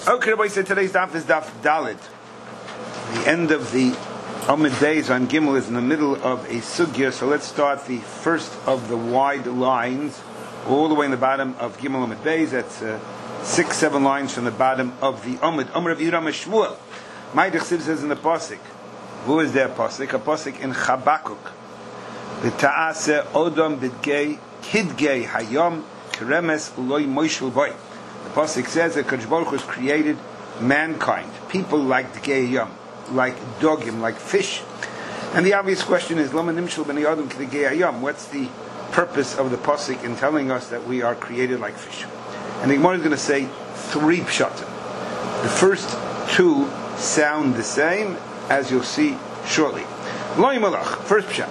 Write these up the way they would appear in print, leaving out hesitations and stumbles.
Okay, everybody, so today's daf is daf Dalit. The end of the Amud days on Gimel is in the middle of a sugya, so let's start the first of the wide lines, all the way in the bottom of Gimel Amud Beis. That's 6-7 lines from the bottom of the Amud. Amud of Yiram Shmuel. My Dechsiv says in the Pasuk. Who is there Pasuk? A Pasuk in Chabakuk. V'ta'aseh odom bidgei kidgei hayom kremes loy moishul boy. The Pasuk says that Kadosh Baruch Hu has created mankind, people like Dgei like dogim, like fish. And the obvious question is, Lama nimshul b'nei adam k'dgei what's the purpose of the Pasuk in telling us that we are created like fish? And the Gemara is going to say 3 pshatim. The first 2 sound the same, as you'll see shortly. Loy malach, first pshat.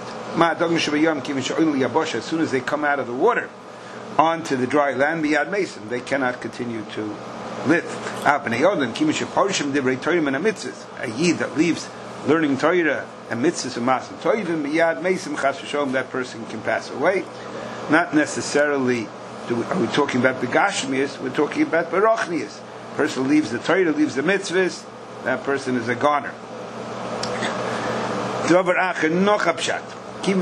As soon as they come out of the water onto the dry land, miyad mason, they cannot continue to live. A yid that leaves learning Torah and mitzvahs and masim Torah, miyad mason chas v'sholom, that person can pass away. Not necessarily are we talking about the gashmias, we're talking about barachnias. Person leaves the Torah, leaves the mitzvahs, that person is a goner. As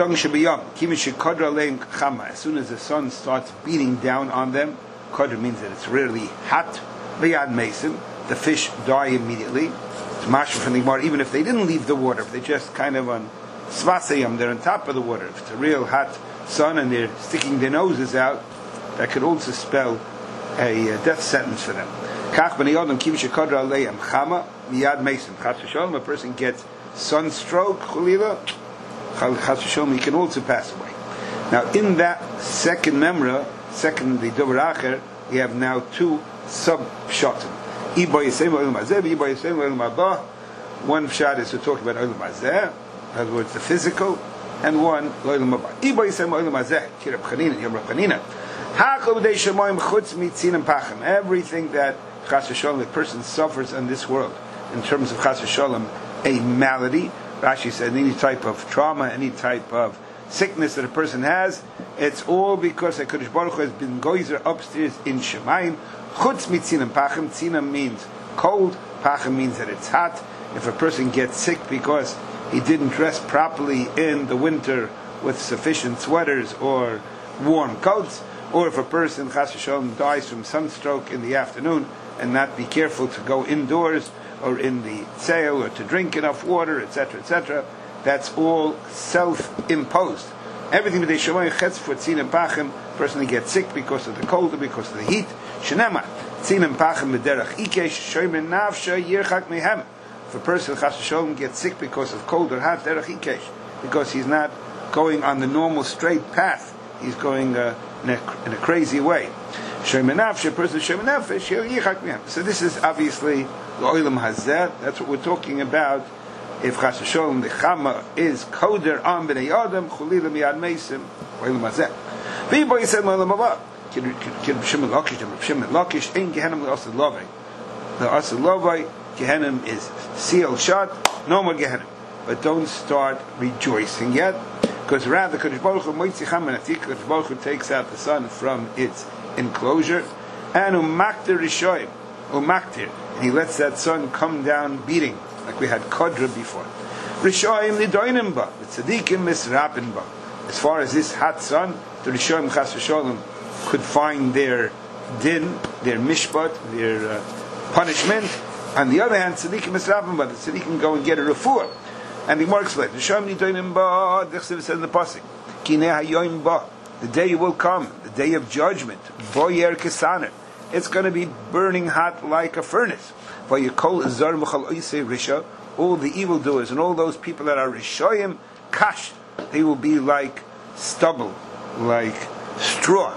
soon as the sun starts beating down on them, Qadr means that it's really hot. B'yad Mason, the fish die immediately. It's mashma from the Gemara, even if they didn't leave the water, if they're just kind of on svasayam, they're on top of the water. If it's a real hot sun and they're sticking their noses out, that could also spell a death sentence for them. A person gets sunstroke, chulila, he can also pass away. Now, in that second memra, the Dover Acher, we have now 2 sub-pshatim. One pshat is to talk about Olam Hazeh, in other words, the physical, and one, Olam Haba. Everything that Chas v'Sholom, a person suffers in this world, in terms of Chas v'Sholom, a malady, Rashi said any type of trauma, any type of sickness that a person has, it's all because HaKadosh Baruch Hu has been goizer upstairs in Shemayim. Chutz mitzinam pachim. Tzinam means cold. Pachim means that it's hot. If a person gets sick because he didn't dress properly in the winter with sufficient sweaters or warm coats, or if a person, chas v'sholom, dies from sunstroke in the afternoon and not be careful to go indoors or in the sail, or to drink enough water, etc., etc. That's all self-imposed. Everything that they show you, chetz for tzinem pachim, person gets sick because of the cold or because of the heat. Shenema tzinem pachim b'derach ikesh shoymen nafsha yirchak mehem. If a person chas v'sholom gets sick because of cold or hot, derach ikesh, because he's not going on the normal straight path, he's going in a crazy way. Shoymen nafsha, person shoymen nafesh yirchak mehem. So this is obviously the Olam Hazeh. That's what we're talking about. If Chas v'Sholom the Chama is koder on b'nei Adam, chulila miyad meisim, Olam Hazeh. V'yibo yisem Olam Haba. Kid B'Shimon Lakish, ein Gehenim le'asad lovay. The asad lovay, Gehenim is sealed shut, no more Gehenim. But don't start rejoicing yet, because rather Kadosh Baruch Hu moitzi chama natik, Kadosh Baruch Hu takes out the sun from its enclosure, and umaktir rishoyim, umaktir, and he lets that sun come down beating, like we had Qadr before. Rishoyim nidoinim ba, the tzadikim misrapin ba. As far as this hot sun, the Rishoyim chas v'sholom could find their din, their mishpat, their punishment. On the other hand, tzadikim misrapin ba, the tzadikim go and get a refuah. And the Gemara explains, Rishoyim nidoinim ba, the Chsiv says in the pasuk, kineh hayoyim ba, the day will come, the day of judgment, bo yer kesaner. It's going to be burning hot like a furnace. All the evildoers and all those people that are rishoyim, kash, they will be like stubble, like straw.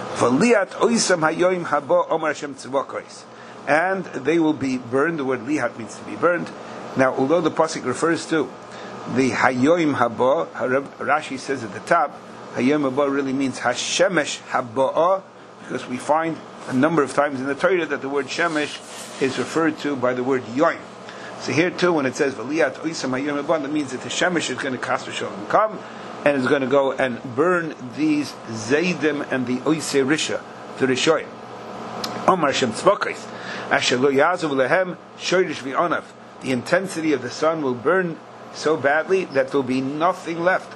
And they will be burned. The word lihat means to be burned. Now, although the pasuk refers to the hayoim haba, Rashi says at the top, hayoim haba really means hashemesh haba, because we find a number of times in the Torah that the word shemesh is referred to by the word yoim. So here too, when it says v'liyat oisam hayom haba, that means that the shemesh is going to cast v'sholom come and is going to go and burn these zaydim and the oisei risha, the rishoyim. Omar Shem Tzvokos. Asher lo yazav lehem shoyrish v'onav. The intensity of the sun will burn so badly that there will be nothing left.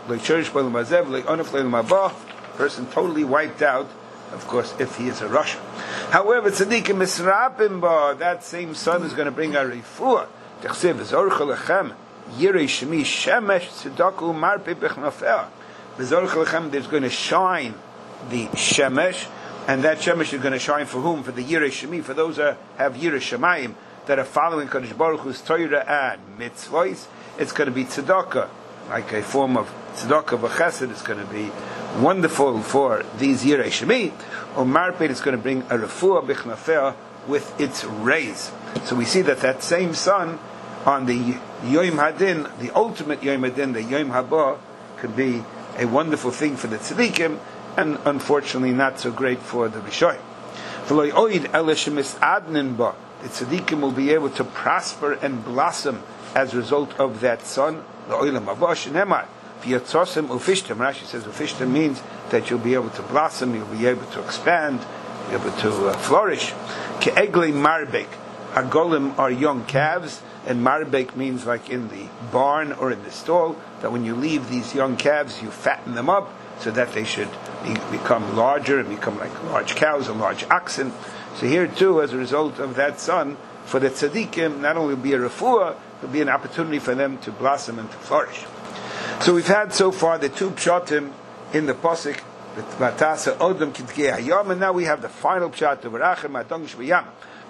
Person totally wiped out, of course, if he is a Russian. However, tzaddikim misrapim ba, that same sun is going to bring a refuah. T'chsev v'zorcha lechem yirei shemi shemesh tzedaku marpe bechnafeh. V'zorcha lechem, there's going to shine the shemesh, and that shemesh is going to shine for whom? For the yirei shemi, for those that have yirei shemayim, that are following Kadosh Baruch Hu's Torah and mitzvahs. It's going to be tzedakah, like a form of tzedakah v'chesed. It's going to be wonderful for these Yirei Shemi. Or Marpet is going to bring a refuah bichnafeh with its rays. So we see that same sun on the Yom Hadin, the ultimate Yom Hadin, the Yom Haba, could be a wonderful thing for the tzaddikim, and unfortunately not so great for the Rishoyim. V'lo yoid ele shemis adnin ba. The tzaddikim will be able to prosper and blossom as a result of that sun. The oilam avash nemar v'yatzosim ufishtem. Rashi says ufishtem means that you'll be able to blossom, you'll be able to expand, you'll be able to flourish. Ke'eglei marbek. Agolim are young calves, and marbek means like in the barn or in the stall, that when you leave these young calves, you fatten them up so that they should become larger and become like large cows or large oxen. So here too, as a result of that sun, for the tzaddikim, not only will be a refuah, it will be an opportunity for them to blossom and to flourish. So we've had so far the two pshatim in the pasuk, Vatasa Odom Kitgei Hayam, and now we have the final pshat of Rachem Adong Shviyam.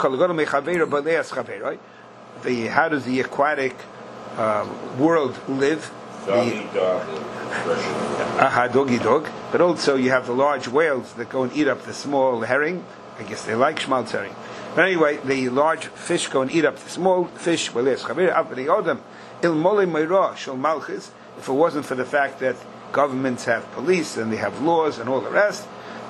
How does the aquatic world live? Doggy dog. But also you have the large whales that go and eat up the small herring. I guess they like schmaltz herring. But anyway, the large fish go and eat up the small fish. If it wasn't for the fact that governments have police and they have laws and all the rest,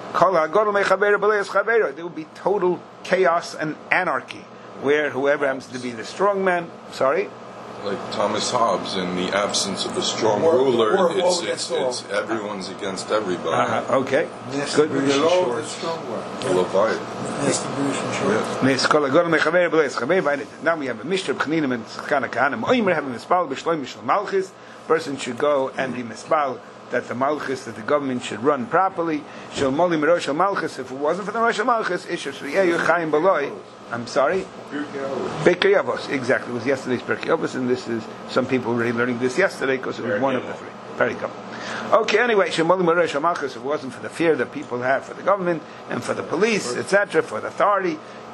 there would be total chaos and anarchy, where whoever happens to be the strong man, like Thomas Hobbes, in the absence of a strong ruler, it's everyone's against everybody. Okay, good. Now we have a Mishnah B'chaninim and Tzchana Kahanim. Oimer have a mispal b'shloim b'shloim malchus. Person should go and be mispal that the malchus, that the government should run properly. Shel molim rosh malchus. If it wasn't for the rosh malchus, isher shriyeyu chayim baloi. I'm sorry? Pirkei Avos. Exactly. It was yesterday's Pirkei Avos, and this is, some people were learning this yesterday because it was one of the three. Very good. Okay, anyway, if it wasn't for the fear that people have for the government and for the police, etc., for the authority,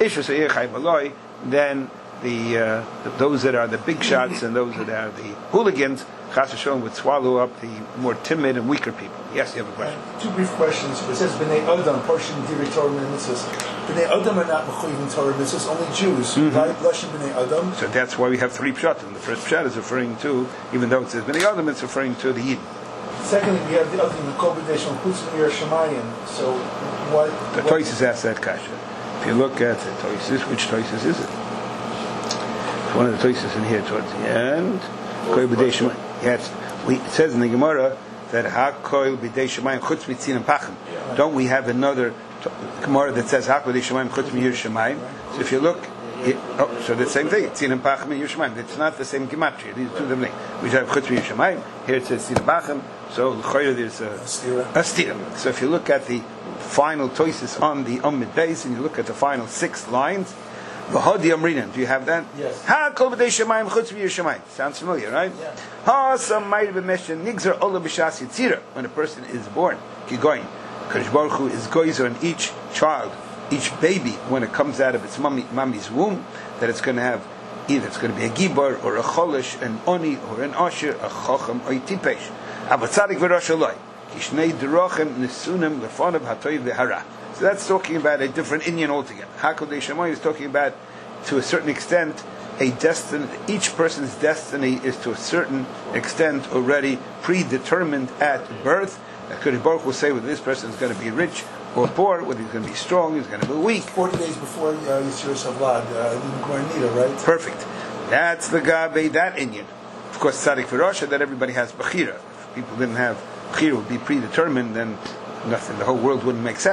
then those that are the big shots and those that are the hooligans, Chas v'Shalom, would swallow up the more timid and weaker people. Yes, you have a question. Two brief questions. It says Bnei Adam, portion Divrei Torah and Mitzvahs. Bnei Adam are not mechuyev Torah Mitzvahs, only Jews. Right? Lashon Bnei Adam. So that's why we have three pshatim. The first pshat is referring to, even though it says Bnei Adam, it's referring to the Yidden. Secondly, we have the other thing, the Kol B'dei Shem Chutz Mir Shemayim. So what? The Toises asked that kasha. If you look at the Toises, which Toises is it? It's one of the Toises in here towards the end. Kol B'dei Shemayim. Yes, it says in the Gemara that HaKol B'dei Shemayim Chutz Mitzin and Pachim. Don't we have another Gemara that says HaKol B'dei Shemayim Chutz Mir Shemayim? So if you look, so the same thing, Tzin and Pachim and Yerushalayim. It's not the same gematria. These are two different things. We have Chutz Mir Shemayim. Here it says Tzin and Pachim. So there's a stira. So if you look at the final toises on the Amid base and you look at the final 6 lines, V'hodi Amrinan. Do you have that? Yes. Ha kol b'dei shemayim chutz v'yishamayim. Sounds familiar, right? Yeah. Ha some might have mentioned nigzer ola b'shas yitzira. When a person is born, kigoyin. Kadosh Baruch Hu is goizer on each child, each baby, when it comes out of its mommy's womb, that it's going to have either it's going to be a gibar or a cholish, an oni or an asher, a chacham or a tipesh. Avatzadik v'rosh aloi. Kishnei derochem nesunim lefonav hatoiv v'hara. So that's talking about a different inyan altogether. HaKodei Shemayim is talking about, to a certain extent, a destiny. Each person's destiny is to a certain extent already predetermined at birth. Kodesh Baruch will say whether this person is going to be rich or poor, whether he's going to be strong, he's going to be weak. 40 days before Yisroel Savlad, Guarnita, right? Perfect. That's the Gabe, that inyan. Of course, Tzadik V'Rasha, that everybody has Bechira. If people didn't have Bechira, would be predetermined, then nothing, the whole world wouldn't make sense.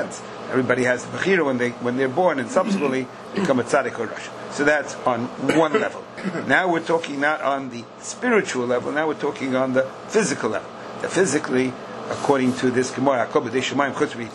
Everybody has the bechira when they're born, and subsequently become a tzaddik or rasha. So that's on one level. Now we're talking not on the spiritual level. Now we're talking on the physical level. The physically, according to this Gemara, remember this is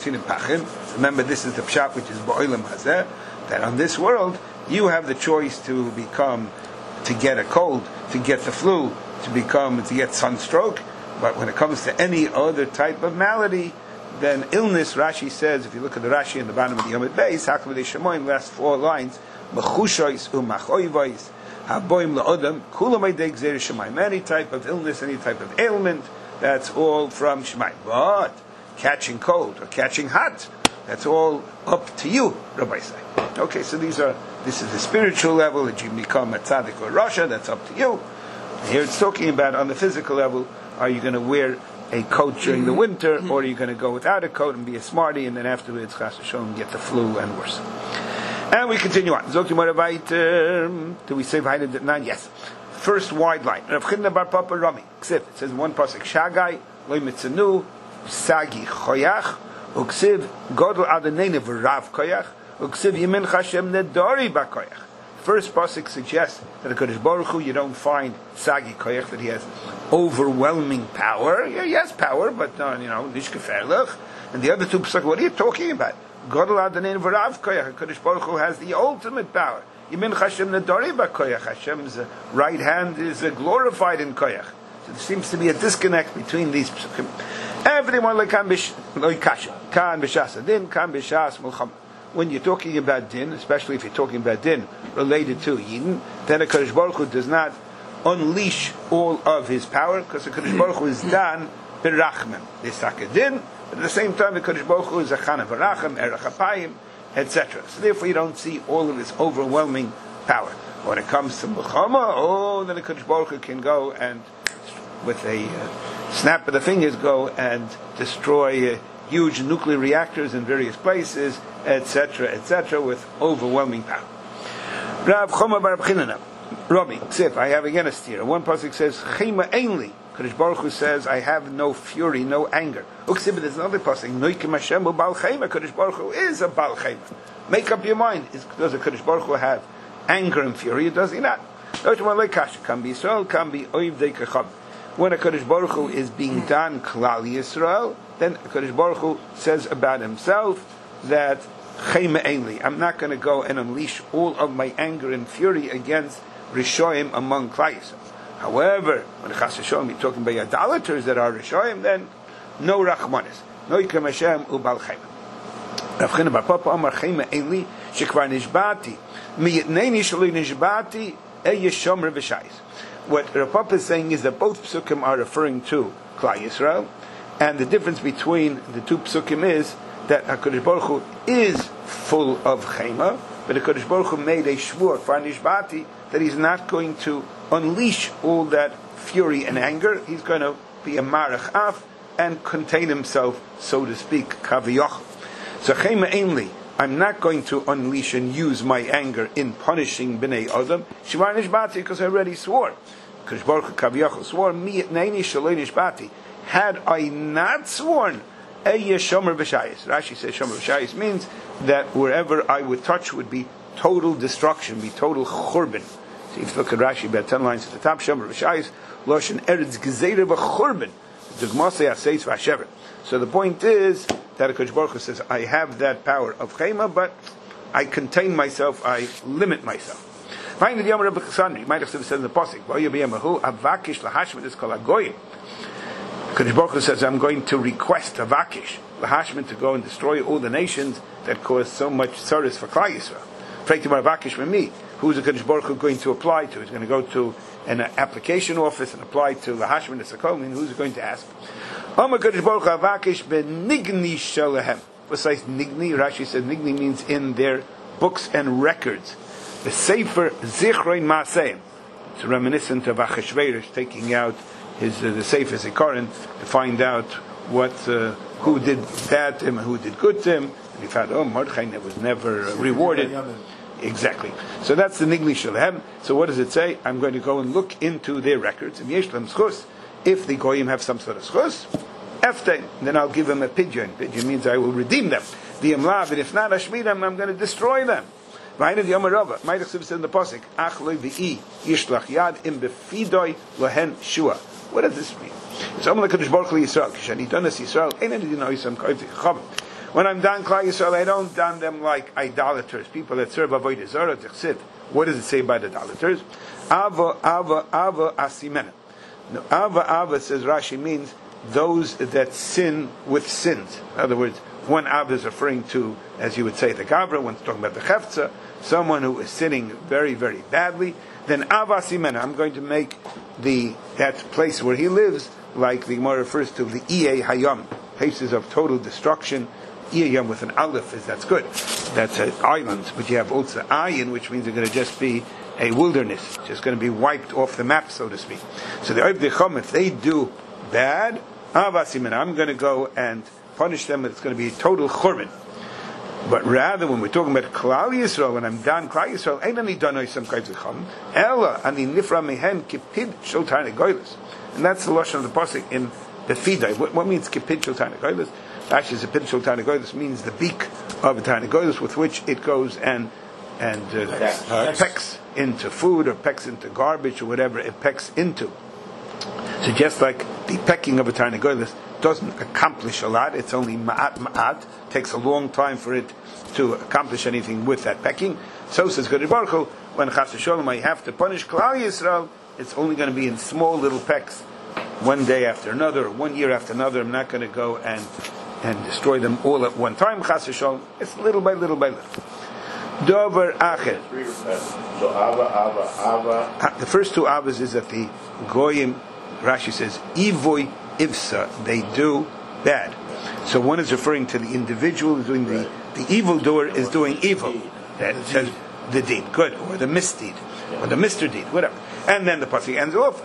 the pshat which is ba'olam hazeh, that on this world you have the choice to get a cold, to get the flu, to get sunstroke. But when it comes to any other type of malady, then illness, Rashi says, if you look at the Rashi in the bottom of the Yomid Beis, Hakavadei Shemoim, last 4 lines, Mechushois u'machoivais, haboim la'odam, kulam eidei gzeir Shemayim. Any type of illness, any type of ailment, that's all from Shemayim. But catching cold or catching hot, that's all up to you, Rabbi say. Okay, so this is the spiritual level, that you become a tzaddik or rasha, that's up to you. Here it's talking about on the physical level, are you going to wear a coat during the winter, or are you going to go without a coat and be a smarty, and then afterwards, chas v'sholom, get the flu and worse. And we continue on. Do we say V'hainu 9? Yes. First wide line. Rav Chinna bar Papa Rami. Ksiv. It says in one pasuk, Shagai, loy mitzanu, sagi choyach, uksiv, godel adanene v'rav koyach, uksiv yimin chashem nedori bakoyach. First pasuk suggests that a Kodesh Baruch Hu, you don't find sagi koyach, that he has overwhelming power. Yeah, he has power, but nishkeferlich. And the other two pasuk, what are you talking about? Godel Adonai v'rav koyach. Kodesh Baruch Hu has the ultimate power. Yimin Hashem nedori b'koyach. Hashem's right hand is glorified in koyach. So there seems to be a disconnect between these pasukim. Everyone like kan b'shas adin, kan b'shas mulcham. When you're talking about din, especially if you're talking about din related to Yidden, then a Kodesh Baruch Hu does not unleash all of his power, because the Kodesh Baruch Hu is dan berachmem. There's a din, but at the same time the Kodesh Baruch Hu is a chana berachem, erech apayim, etc. So therefore you don't see all of his overwhelming power. When it comes to Mulchama, then the Kodesh Baruch Hu can go and, with a snap of the fingers, go and destroy huge nuclear reactors in various places, etc., with overwhelming power. Rav Choma bar B'chinana, Rami, Ksif, I have again a steer. One pasuk says, Chema Ainli. Kodesh Baruch Hu says, I have no fury, no anger. Uksif, there's another pasuk, Noikim Hashem u'Bal Chema. Kodesh Baruch Hu is a Bal Chema. Make up your mind. Does a Kodesh Baruch Hu have anger and fury, or does he not? Can be Yisrael, can be Oiv Dei Kechab. When a Kodesh Baruch Hu is being done Klal Yisrael, then Kodesh Baruch Hu says about himself that Chema Ainli, I'm not going to go and unleash all of my anger and fury against Rishoyim among Klal Yisrael. However, when Chas v'sholom you're talking about idolaters that are Rishoyim, then no Rachmanis. No Yikem Hashem u'Bal Chema. Rav Chinna bar Papa Amar Chema Ainli shekvar nishbati miyitneni shaloi nishbati eyeshomer v'shayis. What Rav Papa is saying is that both psukim are referring to Klal Yisrael, and the difference between the two psukim is that HaKadosh Baruch Hu is full of chema, but HaKadosh Baruch Hu made a shvur, kvar nishbati, that he's not going to unleash all that fury and anger. He's going to be a marach af and contain himself, so to speak, kaviyach. So chema ainli, I'm not going to unleash and use my anger in punishing bnei adam. Shvar nishbati, because I already swore. HaKadosh Baruch Hu kaviyach swore, mi etneini shaloi nishbati. Had I not sworn, shomer v'shayis. Rashi says shomer v'shayis means that wherever I would touch would be total destruction, be total churban. So if you look at Rashi, about 10 lines at the top, shomer v'shayis, loshen eretz gezeira v'churban. So the point is that HaKadosh Baruch Hu says, I have that power of chema, but I contain myself, I limit myself. Find the Yom Rabbi Chassan, you might have said in the Pasuk, avakish lahashmet is kol hagoyim. Kodesh Baruch Hu says, I'm going to request avakish lahashmet to go and destroy all the nations that cause so much tzaros for Klal Yisrael. Frankly, avakish for me, who's the Kodesh Baruch Hu going to apply to? He's going to go to an application office and apply to lahashmet esakom, and who's going to ask? Kodesh Baruch Hu avakish benigni shalahem. Besides nigni, Rashi says nigni means in their books and records. The Sefer Zichroin Maaseim. It's reminiscent of Achashverosh taking out his the Sefer Zikaron to find out what who did bad to him and who did good to him. And he found, Mordechai was never rewarded. Exactly. So that's the Nigli Shalem. So what does it say? I'm going to go and look into their records. If the Goyim have some sort of schus, then I'll give them a pidyon. Pidyon means I will redeem them. The Imlav, and if not, Ashmidam, I'm going to destroy them. V'ayna the Yomer Rava, Maidach says in the Pasuk, Ach loy v'i yishlach yad im befidoi lohen shua. What does this mean? It's Omer LaKadosh Baruch Hu Yisrael, Kishani Donas Yisrael, Einan Yidino Yisam Koyv Chom. When I'm done Klal Yisrael, I don't done them like idolaters, people that serve Avodah Zarah, Tichsiv. What does it say about idolaters? Ava asimena. No, Ava, says Rashi, means those that sin with sins. In other words, one Ava is referring to, as you would say, the Gavra, when it's talking about the Chefza, someone who is sinning very, very badly. Then Ava asimena, I'm going to make that place where he lives, like the Gemara refers to, the Iye Hayam, places of total destruction. Iyam with an aleph that's good. That's an island, but you have also ayin, which means it's going to just be a wilderness, just going to be wiped off the map, so to speak. So the Oivdei Chum, if they do bad, avasim, I'm going to go and punish them. It's going to be a total churban. But rather, when we're talking about Klal Yisrael, when I'm done Klal Yisrael, ain't any done some kinds of chum. Ella ani nifra mehen kipid shel tarnegolos, and that's the lashon of the pasuk in the Fidai. What means kipid shel tarnegolos? Actually, the pinchel tarnegolos means the beak of a tarnegolos with which it goes and pecks into food or pecks into garbage or whatever it pecks into. So just like the pecking of a tarnegolos doesn't accomplish a lot, it's only ma'at, takes a long time for it to accomplish anything with that pecking. So says Kadosh Baruch Hu, when Chas v'Sholom I have to punish Klal Yisrael, it's only going to be in small little pecks, one day after another, or 1 year after another. I'm not going to go and destroy them all at one time. Chas v'Sholom, it's little by little by little. Dover acher. So Ava. The first two Avas is that the Goyim, Rashi says, Ivoy Ivsa, they do bad. So one is referring to the individual who's doing the evildoer is doing evil. That says the deed, good, or the misdeed, or the Mr. Deed, whatever. And then the pasuk ends off.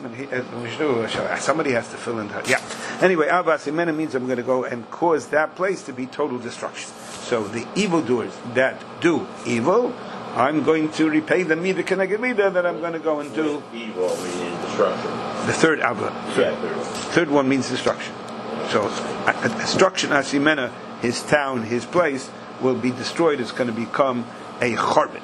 Somebody has to fill in that. Yeah. Anyway, Avasimena means I'm going to go and cause that place to be total destruction. So the evildoers that do evil, I'm going to repay them mida keneged mida, that I'm going to go and do. Evil meaning destruction. The third Ava. Third one means destruction. So destruction, Asimena, his town, his place will be destroyed. It's going to become a charbon.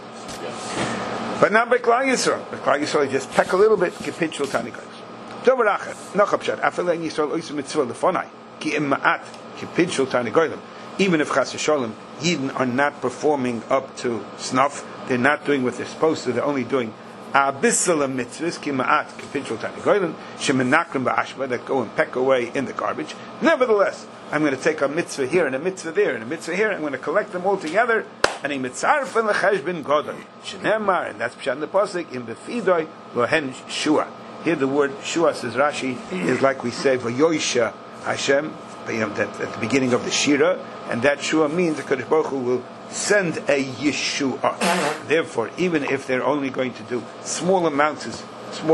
But not by Klal Yisrael. By Klal Yisrael, you just peck a little bit, kipitchul tanikos. Dover acher, nachapshat, afelen Yisrael oisim mitzvah lefonai, ki im ma'at, kipitchul tanikolim. Even if Chas v'Sholom, Yidden are not performing up to snuff, they're not doing what they're supposed to, they're only doing abissalam mitzvahs, ki ma'at, kipitchul tanikolim, shemenakrim ba'ashba, that go and peck away in the garbage. Nevertheless, I'm going to take a mitzvah here and a mitzvah there and a mitzvah here, I'm going to collect them all together, and a mitzarfen lecheshbin godol shenemar, and that's pshat in the pasuk in befidoi lohen shua. Here the word shua, says Rashi, is like we say v'yoisha Hashem at the beginning of the shira, and that shua means that Kadosh Baruch Hu will send a yeshua. Therefore, even if they're only going to do small amounts of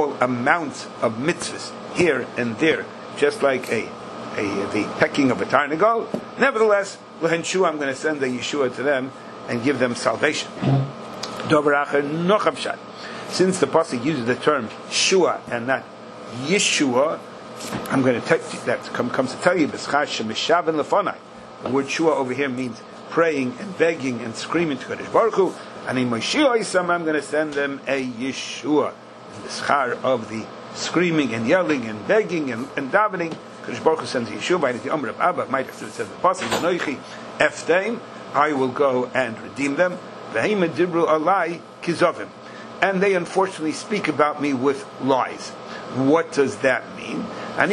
mitzvahs here and there, just like the pecking of a tarnagol, nevertheless lohen shua, I'm going to send a yeshua to them and give them salvation. Since the pasuk uses the term shua and not Yeshua, I'm going to comes to tell you the word shua over here means praying and begging and screaming to Kadosh Baruch Hu, and in Moshiach I'm going to send them a Yeshua. The schar of the screaming and yelling and begging and davening, Kadosh Baruch Hu sends a Yeshua. By the Omer of Abba, might have said the pasuk Anoichi Efteim, I will go and redeem them. And they unfortunately speak about me with lies. What does that mean? I'm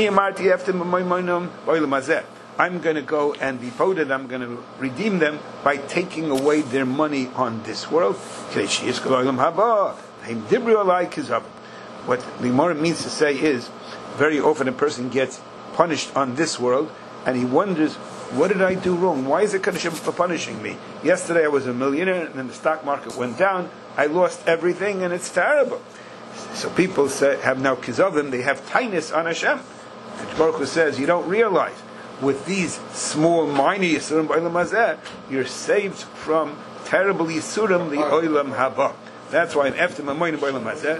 going to go and be voted. I'm going to redeem them by taking away their money on this world. What the Gemara means to say is, very often a person gets punished on this world, and he wonders, what did I do wrong? Why is it Hashem punishing me? Yesterday I was a millionaire, and then the stock market went down. I lost everything, and it's terrible. So people have now kizavim, they have tightness on Hashem. Baruch Hu says, you don't realize, with these small, minor yisurim b'olam hazeh, you're saved from terrible yisurim, the olam haba. That's why after Mamoyin b'olam hazeh,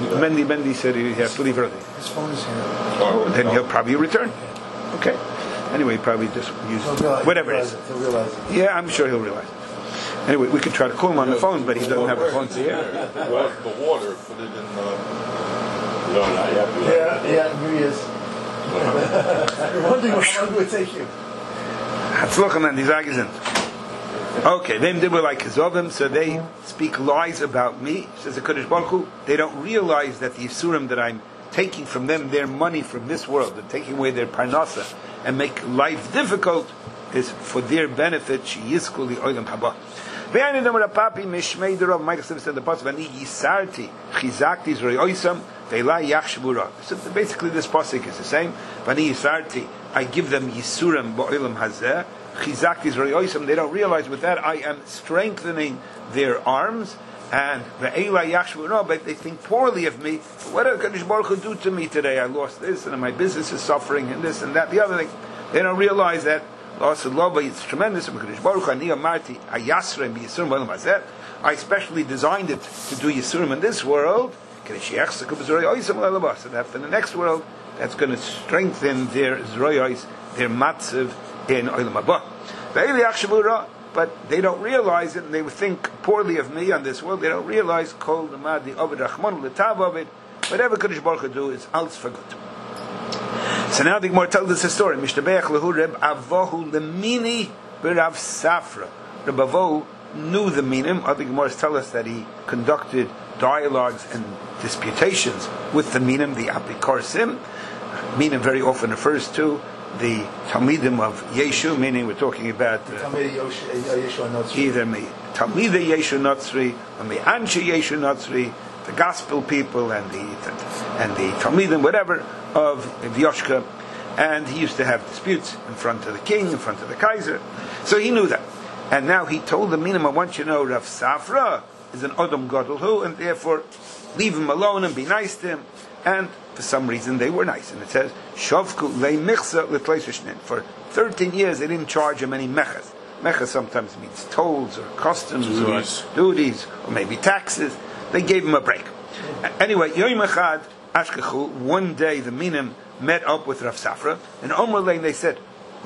Mendy said he has to leave early. His phone is here. Oh, then he'll probably return. Okay. Anyway, probably just use whatever it is. He'll realize it. Yeah, I'm sure he'll realize it. Anyway, we could try to call him on the phone, but he doesn't have a phone to hear. The water, put it in the... No, not yet. Yeah, here he is. You're wondering how long it would take you. Hatzlochem and Dizagizin. Okay, they were like Kezovim, so they speak lies about me. Says the Kodesh Baruch Hu, they don't realize that the Yisurim that I'm taking from them, their money from this world, and taking away their parnasa, and make life difficult, is for their benefit. Sheyizku li'olam haba. Ve'ani damar apapi mishmei derov. Michael said in the pasuk, "Vani yisarti chizakti zroyoisam ve'la yachshvu ra." So basically, this pasuk is the same. Vani yisarti, I give them yisurim ba'olam hazeh. Chizakti zroyoisam. They don't realize with that I am strengthening their arms. And ve'ela yachshvu ra, but they think poorly of me. What did Kadosh Baruch Hu do to me today? I lost this, and my business is suffering, and this and that, the other thing. They don't realize that. It's tremendous. I specially designed it to do Yisurim in this world, so that in the next world, that's going to strengthen their Zroyos, their Matziv in Olam Haba. But they don't realize it, and they think poorly of me on this world. They don't realize Kol Namadi Ovid Rachman L'Tav Ovid. Whatever Kadosh Baruch Hu do is alles for good. So now the Gemara tells us a story. Mishtabeach lehu Reb Avohu lemini b'Rav Safra. Reb Avohu knew the minim. Other Gemaras tell us that he conducted dialogues and disputations with the minim, the apikorsim. Minim very often refers to the Talmidim of Yeshu, meaning we're talking about either Talmidei Yeshu Notzri or Anshe Yeshu Notzri, the gospel people and the Talmidim, whatever, of Yoshka. And he used to have disputes in front of the king, in front of the Kaiser. So he knew that. And now he told the minim, I want you to know Rav Safra is an Odom Gadol Hu, and therefore leave him alone and be nice to him. And for some reason they were nice. And it says, Shavku le michsa l'tleishishnin. For 13 years they didn't charge him any mechas. Mechas sometimes means tolls or customs or duties or maybe taxes. They gave him a break. Anyway, Yom Echad Ashkechu, one day the minim met up with Rav Safra, and Omer Lein they said, we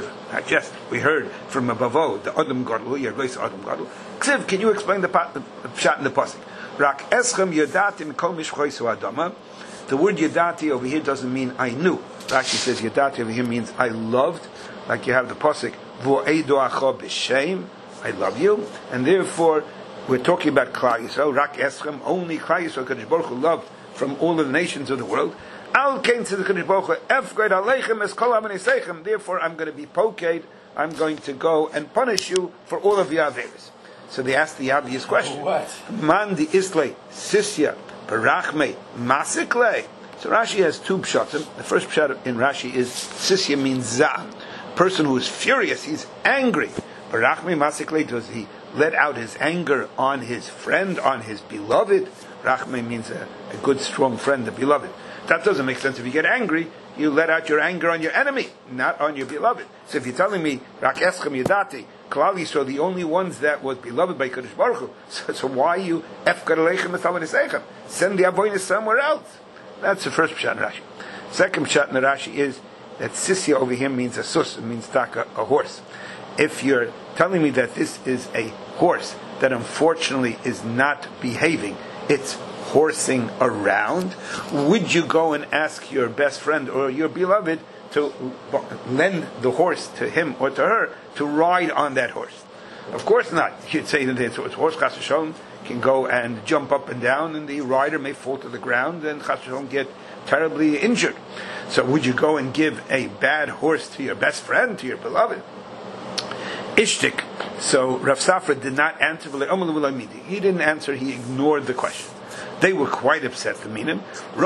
heard from a Bavo, the Adam Gadol, Yergois Adam Gadol. Ksiv, can you explain the pshat in the pasuk? Rak eschem yadatim kol mishchoisu adama. The word yadati over here doesn't mean I knew. Rashi says yadati over here means I loved, like you have the pasuk v'o'edu acha b'shem, I love you, and therefore we're talking about Klal Yisrael. Rak eschem, only Klal Yisrael, Kadosh Baruch Hu loved from all of the nations of the world. Al came to the Kadosh Baruch Hu, efged aleichem es kol ha'manisechem. Therefore, I'm going to be poked. I'm going to go and punish you for all of your averes. So they asked the obvious question: Man di islay sisya barachme masikle. So Rashi has two pshatim. The first pshat in Rashi is sisya means za, person who is furious. He's angry. Barachme masikle, does he let out his anger on his friend, on his beloved? Rachme means a good, strong friend, the beloved. That doesn't make sense. If you get angry, you let out your anger on your enemy, not on your beloved. So if you're telling me, Rak eschem yadati, Klal Yisrael, the only ones that was beloved by Kadosh Baruch Hu, so why you efkar aleichem etav? Send the avoinus somewhere else. That's the first pshat in Rashi. Second pshat in Rashi is that sisya over here means a sus, it means taka, a horse. If you're telling me that this is a horse that unfortunately is not behaving, it's horsing around, would you go and ask your best friend or your beloved to lend the horse to him or to her to ride on that horse? Of course not. You'd say that it's horse chas v'shalom can go and jump up and down, and the rider may fall to the ground and chas v'shalom get terribly injured. So would you go and give a bad horse to your best friend, to your beloved? Ishtik. So Rav Safra did not answer. He didn't answer. He ignored the question. They were quite upset, the minim.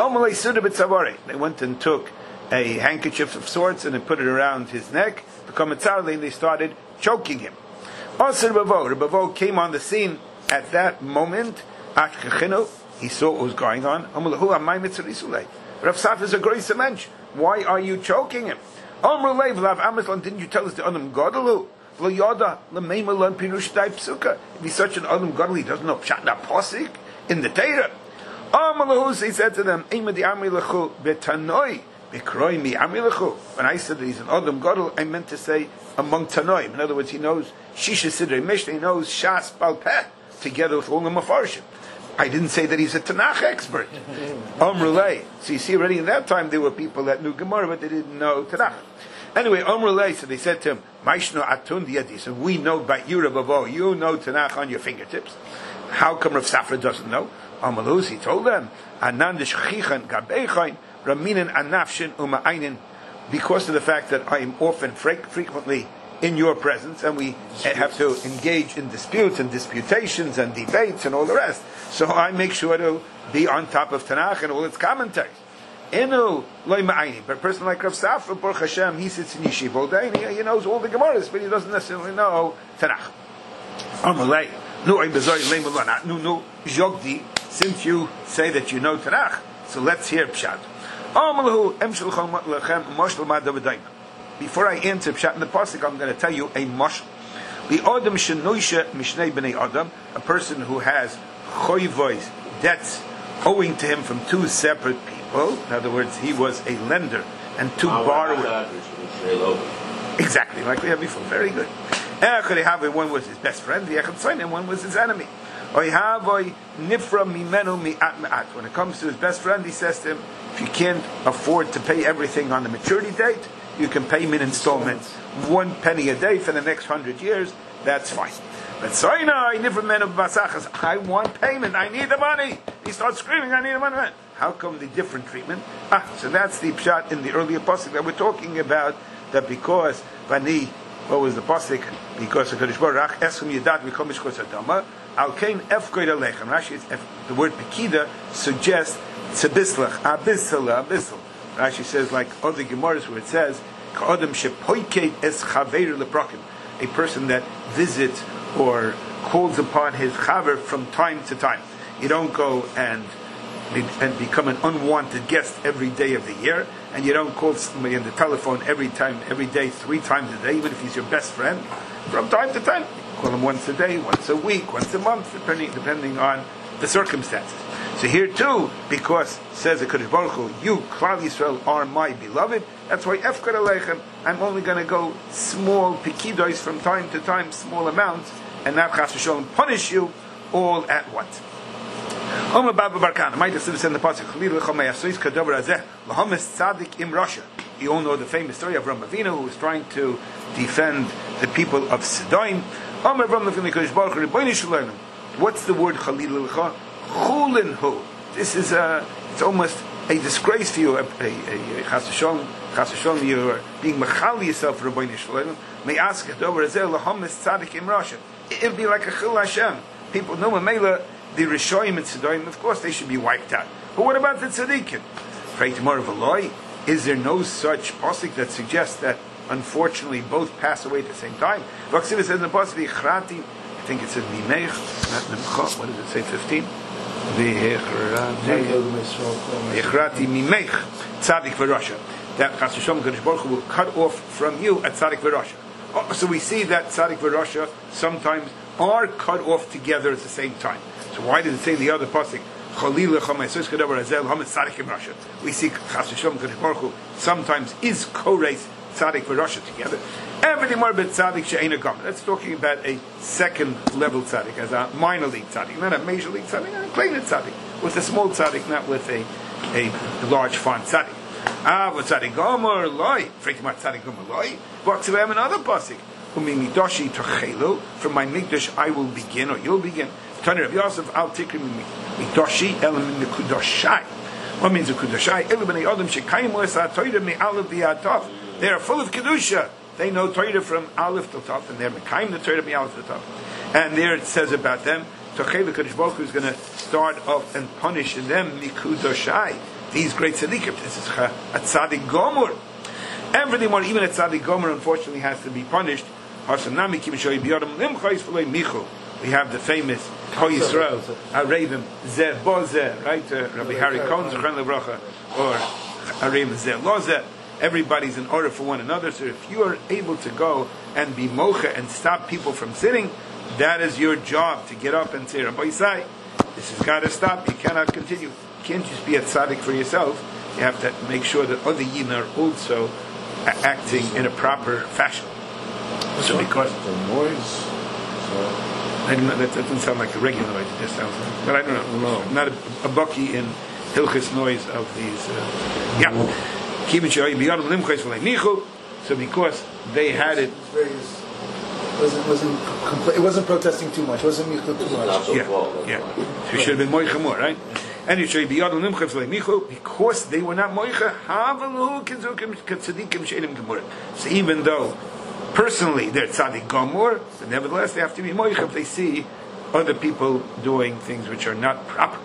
They went and took a handkerchief of sorts and put it around his neck. And they started choking him. Also Rebavo came on the scene at that moment. He saw what was going on. Rav Safra is a great mensch. Why are you choking him? Didn't you tell us the Adam Gadol? If he's such an Adam Gadol, he doesn't know Pshat na Posik in the Torah. He said to them, When I said that he's an Adam Gadol, I meant to say among Tanoim. In other words, he knows Shisha Sidrei Mishnah, he knows Shas Balpeh, together with all the Mefarshim. I didn't say that he's a Tanakh expert. Amrulay. So you see, already in that time there were people that knew Gemara, but they didn't know Tanakh. Anyway, Amrulay, so they said to him, Maishno Atun Diadi. So we know by Yurabavo, you know Tanakh on your fingertips. How come Rav Safra doesn't know? Amaluz, he told them, Anandish Chichan Gabechain, Raminin Anafshin Uma'ainin, because of the fact that I am often frequently in your presence, and we have to engage in disputes and disputations and debates and all the rest. So I make sure to be on top of Tanakh and all its commentaries. Inu loy ma'ayni, but a person like Rav Safra, Baruch Hashem, he sits in yeshiva all day and he knows all the Gemaras, but he doesn't necessarily know Tanakh. Amalei, nu ay bezoy leimulanat, nu jogdi, since you say that you know Tanakh, so let's hear Pshat. Before I answer Pshat in the Pasuk, I'm going to tell you a mashal. The Adam shenoisha mishnei b'nei Adam, a person who has choyvois, debts owing to him from two separate people. In other words, he was a lender and two borrowers. Exactly, like we had before. Very good. One was his best friend, and one was his enemy. When it comes to his best friend, he says to him, if you can't afford to pay everything on the maturity date, you can pay him in installments. 1 penny a day for the next 100 years, that's fine. But I want payment, I need the money. He starts screaming, I need the money. How come the different treatment? So that's the pshat in the earlier pasuk that we're talking about, that because Vani, what was the pasuk? Because the Kodesh Baruch Eschem Yedat V'Kol Mishkos Adama, Al Kain Efkoid Alechem. Rashi, the word Pekida suggests Tzebislach, Abyssal. Rashi says, like other Gemaras where it says, Ka'adam shepoiket es chaver leprakim, a person that visits or calls upon his chaver from time to time. You don't go and become an unwanted guest every day of the year, and you don't call somebody on the telephone every day, 3 times a day, even if he's your best friend. From time to time, call him once a day, once a week, once a month, depending on the circumstances. So here too, because says the Kodesh Baruch Hu, you Klal Yisrael are my beloved. That's why Efkar Aleichem, I'm only going to go small pikidos from time to time, small amounts, and not Chas v'Sholem punish you all at once. Omer Baba Barkan, might have said in the pasuk, Chalil Chomei Asois Kadover Azeh Lahamis Tzadik Im Rasha. You all know the famous story of Ram Avinu, who was trying to defend the people of Sidon. Omer Ram Avinu Kodesh Baruch Hu Rebbeinu Shalom. What's the word Chalil Lecha? Chulin Hu. This is it's almost a disgrace for you. Chas v'Sholem, you are being machal yourself for Rebbeinu Shalom. May ask it over Azeh Lahamis Tzadik Im Rasha. It'll be like a Chil Hashem. People know Mamela. The Rishoyim and Tzedoyim, of course, they should be wiped out. But what about the Tzadikim? Is there no such pasuk that suggests that, unfortunately, both pass away at the same time? Vaksiva says in the pasuk, I think it says Mimech, not Mimcha, what does it say, 15? V'echrati Mimech, Tzadik v'Rasha. That Chas v'Sholem Kodesh Baruch Hu will cut off from you at Tzadik v'Rasha. So we see that Tzadik v'Rasha sometimes are cut off together at the same time. So why did it say the other pasuk? We see Chas v'Sholem Kodesh Baruch Hu sometimes is koreis tzadik v'Rasha together. Everything more about tzadik she'ena gam. That's talking about a second level tzadik, as a minor league tzadik, not a major league tzadik, a plain tzadik, with a small tzadik, not with a large font tzadik. But tzadik gomer loy, freaking about tzadik gomer loy. But to have another pasuk, from my mikdash I will begin, or you'll begin. Tani Rav Yosef al tikri mikdashi elam mikudoshai. What means mikudoshai? Elu b'nei adam shekayim l'esa Torah me'alef v'yatov. They are full of kedusha. They know Torah from Aleph to Tov, and they're mekayim the Torah me'alef to Tov. And there it says about them, Tochei v'Kadosh Baruch Hu is going to start off and punish them mikudoshai. These great tzaddikim. This is a tzaddik gomer. Everything more, even a tzaddik gomer, unfortunately, has to be punished. Hasanami kim shoy biyadam limchais v'lei michu. We have the famous Ho Yisrael, Arevim Zeh Bozeh, right? Rabbi Harry Cohen, Zechron Levracha, or Arevim Zeh Lozeh. Everybody's in order for one another. So if you are able to go and be mocha and stop people from sitting, that is your job, to get up and say, Rabbi Yisai, this has got to stop. You cannot continue. You can't just be a tzaddik for yourself. you have to make sure that other yin are also acting in a proper fashion. So because the noise. I don't know, that doesn't sound like a regular noise. It just sounds like, but I don't know. No. Not a bucky in hilchis noise of these. So because they had it. It wasn't protesting too much. It wasn't too much. Yeah. So it should have been moicha more, right? And you should be yadol nimchas like michu because they were not moicha. So even though personally they're tzaddik gomor, but nevertheless they have to be moicha if they see other people doing things which are not proper.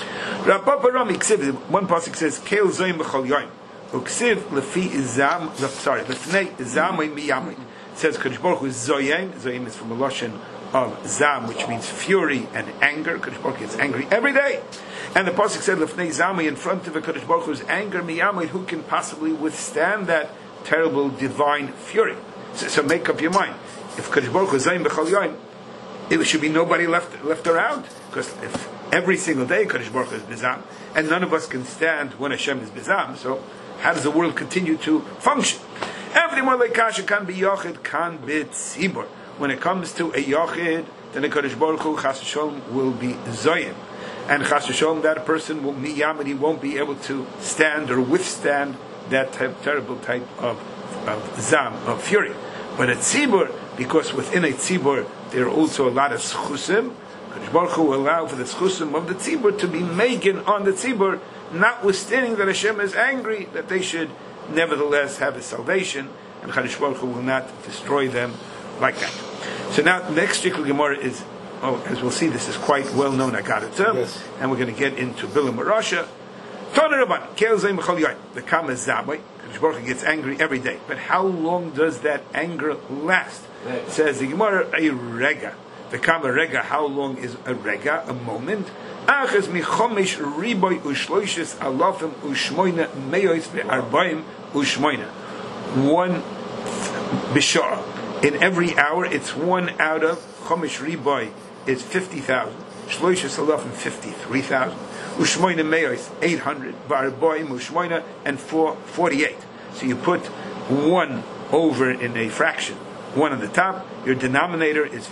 One pasuk says keil zoyim b'chol yoyim uksiv lefi izam. Sorry, lefnei izamay miyamay. It says Kadosh Baruch Hu is zoyim. Zoyim is from a lashon of zam, which means fury and anger. Kadosh Baruch Hu gets angry every day. And the pasuk said lefnei zamay, in front of a Kadosh Baruch Hu's anger miyamay. Who can possibly withstand that terrible divine fury? So make up your mind. If Kadosh Baruch Hu is zoyim b'chol yoyim, it should be nobody left around, because if every single day Kadosh Baruch Hu is bizam, and none of us can stand when Hashem is bizam, so how does the world continue to function? Everything more like kasha can be yochid, can be tzibur. When it comes to a yochid, then the Kadosh Baruch Hu chas v'sholom will be zoyim, and chas v'sholom that person will miyam, and he won't be able to stand or withstand that terrible type of zam, of fury. But a tzibur, because within a tzibur there are also a lot of schusim, Kadosh Baruch Hu will allow for the schusim of the tzibur to be making on the tzibur, notwithstanding that Hashem is angry, that they should nevertheless have a salvation, and Kadosh Baruch Hu will not destroy them like that. So now, the next Shikl Gemara is, as we'll see, this is quite well known, Agadah, and we're going to get into Bilam Rasha. Tana Rabban, Keil Zayim B'chol Yoyim, the Kama Zabay, Kadosh Baruch Hu gets angry every day. But how long does that anger last? It says the Gemara, a rega. The Kama rega, how long is a rega? A moment. Achas michomesh riboy ushloishes alafim ushmoina meyois ve'arbaim ushmoina. One bishar. In every hour, it's 1 out of chomesh riboy is 50,000. Shloishes alafim 53,000. Ushmoina meyois 800. Ve'arbaim ushmoina and 48. So you put 1 over in a fraction, 1 on the top. Your denominator is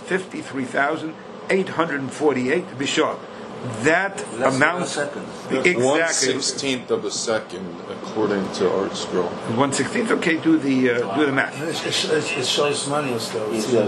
53,848 bishar. That amount, exactly 1/16 of a second, according to Art Scroll. 1/16. Okay, do the math. It shows money still. He says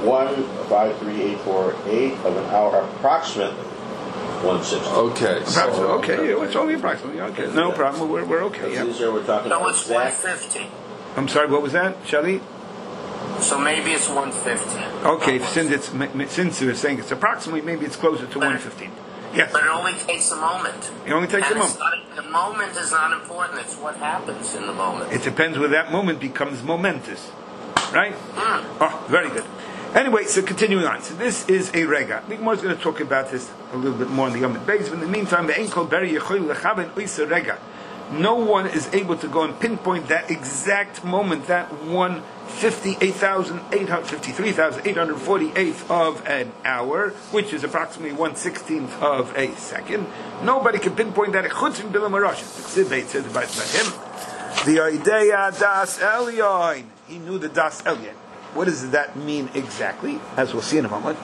1.53848 of an hour, approximately 1/16. Okay. Okay, it's only approximately. Okay, no problem. We're okay. Yeah. We're talking about it's 150. I'm sorry. What was that, Shali? So maybe it's 150. Okay, since you're saying it's approximately, maybe it's closer to 115. Yes. But it only takes a moment. It only takes a moment. The moment is not important. It's what happens in the moment. It depends whether that moment becomes momentous. Right? Oh, very good. Anyway, so continuing on. So this is a rega. The Gemara is going to talk about this a little bit more in the Yom Beis. In the meantime, the Enkel Beri Yechoil Lechaven Oisa Rega. No one is able to go and pinpoint that exact moment, that 53,848th of an hour, which is approximately 1/16 of a second. Nobody can pinpoint that. Chutz from Bilam Arash. The Ksiv says about him. The idea das Elyon. He knew the das Elyon. What does that mean exactly? As we'll see in a moment.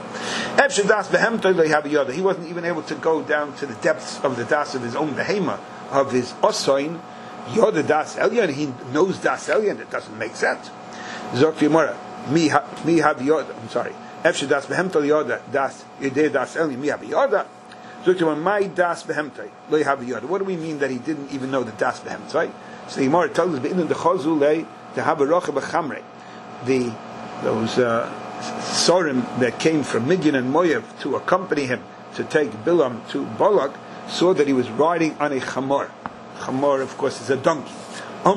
He wasn't even able to go down to the depths of the das of his own behema, of his osoin. Yoda das Elyon. He knows das Elyon. It doesn't make sense. Zok Yomara, mi have yoda. I'm sorry. Efshe das behemtol yoda das yedei das Elyon mi have yoda. Zok Yomara, my das behemtol lo have yoda. What do we mean that he didn't even know the das behemtol? So the Yomara tells us be'inin the chazulei to have a rocha b'chamrei. Those Sorim that came from Midian and Moav to accompany him to take Bilam to Balak saw that he was riding on a chamor. Chamor, of course, is a donkey. A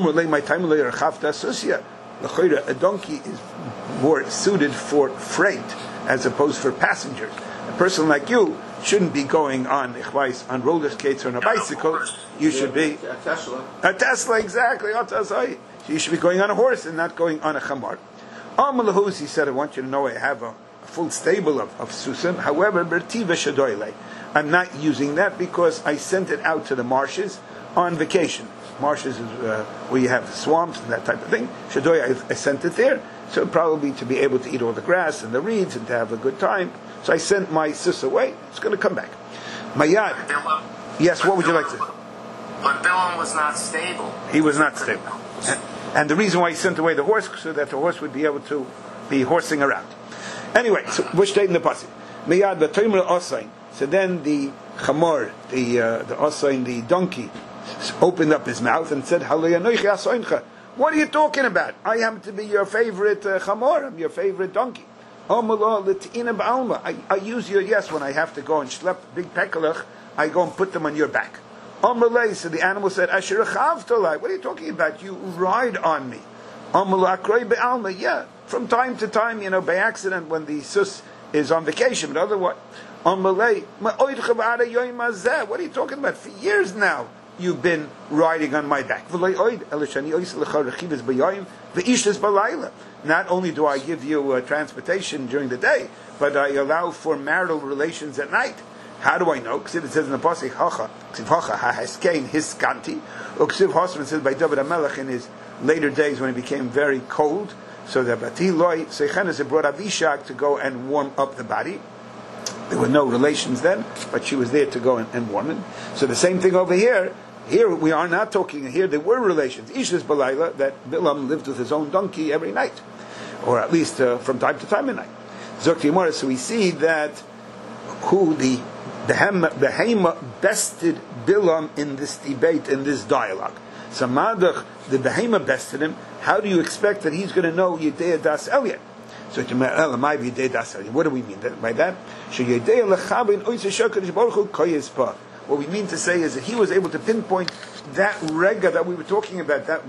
donkey is more suited for freight as opposed for passengers. A person like you shouldn't be going on roller skates or on a bicycle. You should be a Tesla. A Tesla, exactly. You should be going on a horse and not going on a chamor. He said, I want you to know I have a full stable of susim. However, I'm not using that because I sent it out to the marshes. on vacation. Marshes is where you have the swamps and that type of thing. Shadoy, I sent it there, so probably to be able to eat all the grass and the reeds and to have a good time. So I sent my sis away. It's going to come back. Mayad. Yes, what would you like to say? But Bilam was not stable. He was not stable. And the reason why he sent away the horse, so that the horse would be able to be horsing around. Anyway, so which state in the pasuk? Mayad v'toimer osain. So then the chamor, the osain, the donkey, opened up his mouth and said, what are you talking about? I am to be your favorite chamor, I'm your favorite donkey. I use your, yes, when I have to go and schlep big pekelach, I go and put them on your back. So the animal said, what are you talking about? You ride on me. Yeah, from time to time, by accident, when the sus is on vacation, but otherwise, what are you talking about? For years now, you've been riding on my back. Not only do I give you transportation during the day, but I allow for marital relations at night. How do I know? Because it says in the pasuk, "Hacha, ksiv hacha ha'heskein hiskanti." Uksiv Hosman says by David HaMelech in his later days when it became very cold, so that Bati Loi Seichenes brought Avishag to go and warm up the body. There were no relations then, but she was there to go and warm him. So the same thing over here. Here we are not talking. Here there were relations. Ishis Balayla, that Bilam lived with his own donkey every night, or at least from time to time at night. Zokti Mora. So we see that who the Behema bested Bilam in this debate, in this dialogue. So Madach, the Behema bested him. How do you expect that he's going to know Yedei Das Eliyah? So what do we mean by that? What we mean to say is that he was able to pinpoint that rega that we were talking about, that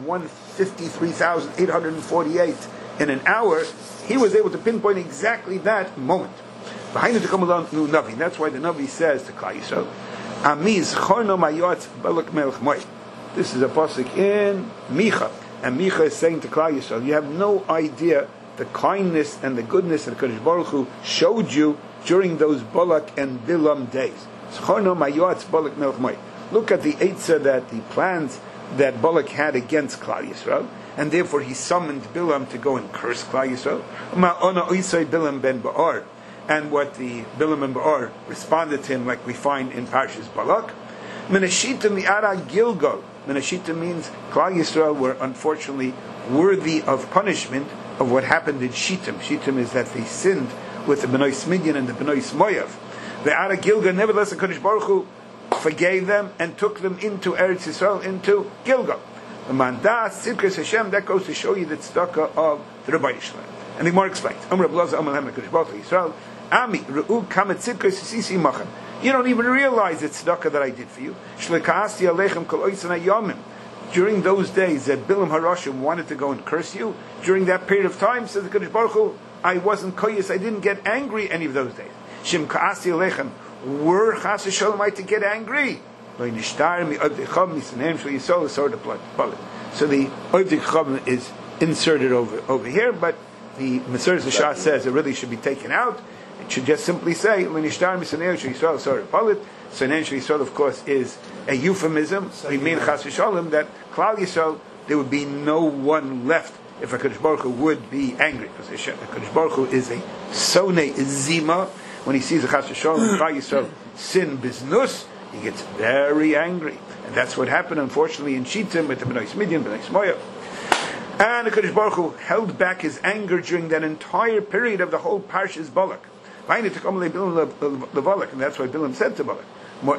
153,848 in an hour. He was able to pinpoint exactly that moment. Behind the Navi. That's why the Navi says to Klal Yisrael, Amiz chorno mayot balak melech moed. This is a pasuk in Micha, and Micha is saying to Klal Yisrael, you have no idea the kindness and the goodness that Kadosh Baruch Hu showed you during those Balak and Bilam days. Chorno mayot balak melech moed. Look at the eitzah, that the plans that Balak had against Klal Yisrael, and therefore he summoned Bilam to go and curse Klal Yisrael. Ma'ona oisai Bilam ben Ba'ar. And what the Bilam and Ba'ar responded to him, like we find in Parshas Balak. Menashita mi'ara Gilgal. Menashita means Klal Yisrael were unfortunately worthy of punishment of what happened in Shittim. Shittim is that they sinned with the Bnei Midian and the Bnei Moav. The Ara Gilgal, nevertheless, the Kadosh Baruch Hu forgave them and took them into Eretz Yisrael, into Gilgal. The Mandas, Tzidkas Hashem, that goes to show you the tzedakah of the Rebbeinu Shalom. And the more explains. Amr Ablaza Amr Lahem Kadosh Baruch Hu Yisrael. Ami Re'u Kamet Tzidkas Sisi Machem. You don't even realize the tzedakah that I did for you. Shlekasti Alechem Kol Oitzan Hayomim. During those days that Bilam Harashim wanted to go and curse you, during that period of time, says the Kadosh Baruch Hu, I wasn't koyis, I didn't get angry any of those days. Shim Ka'asti Alechem. Were Chas Shalom I to get angry? So the Oivdik Chum is inserted over here, but the Meseres Shah says it really should be taken out. It should just simply say L'nishtar Misaneir Yisrael Sorah Palit. Saneir Yisrael, of course, is a euphemism. We mean Chas V'Shalom that Klal Yisrael there would be no one left if a Kadosh Baruch Hu would be angry, because a Kadosh Baruch Hu is a Sonei Zima. When he sees a Chas V'Shalom and Klal Yisrael sin biznus, he gets very angry, and that's what happened, unfortunately, in Shittim with the Bnei Midian, Bnei Moav. And the Kadosh Baruch Hu held back his anger during that entire period of the whole Parshas Balak. And that's why Bilam said to Balak,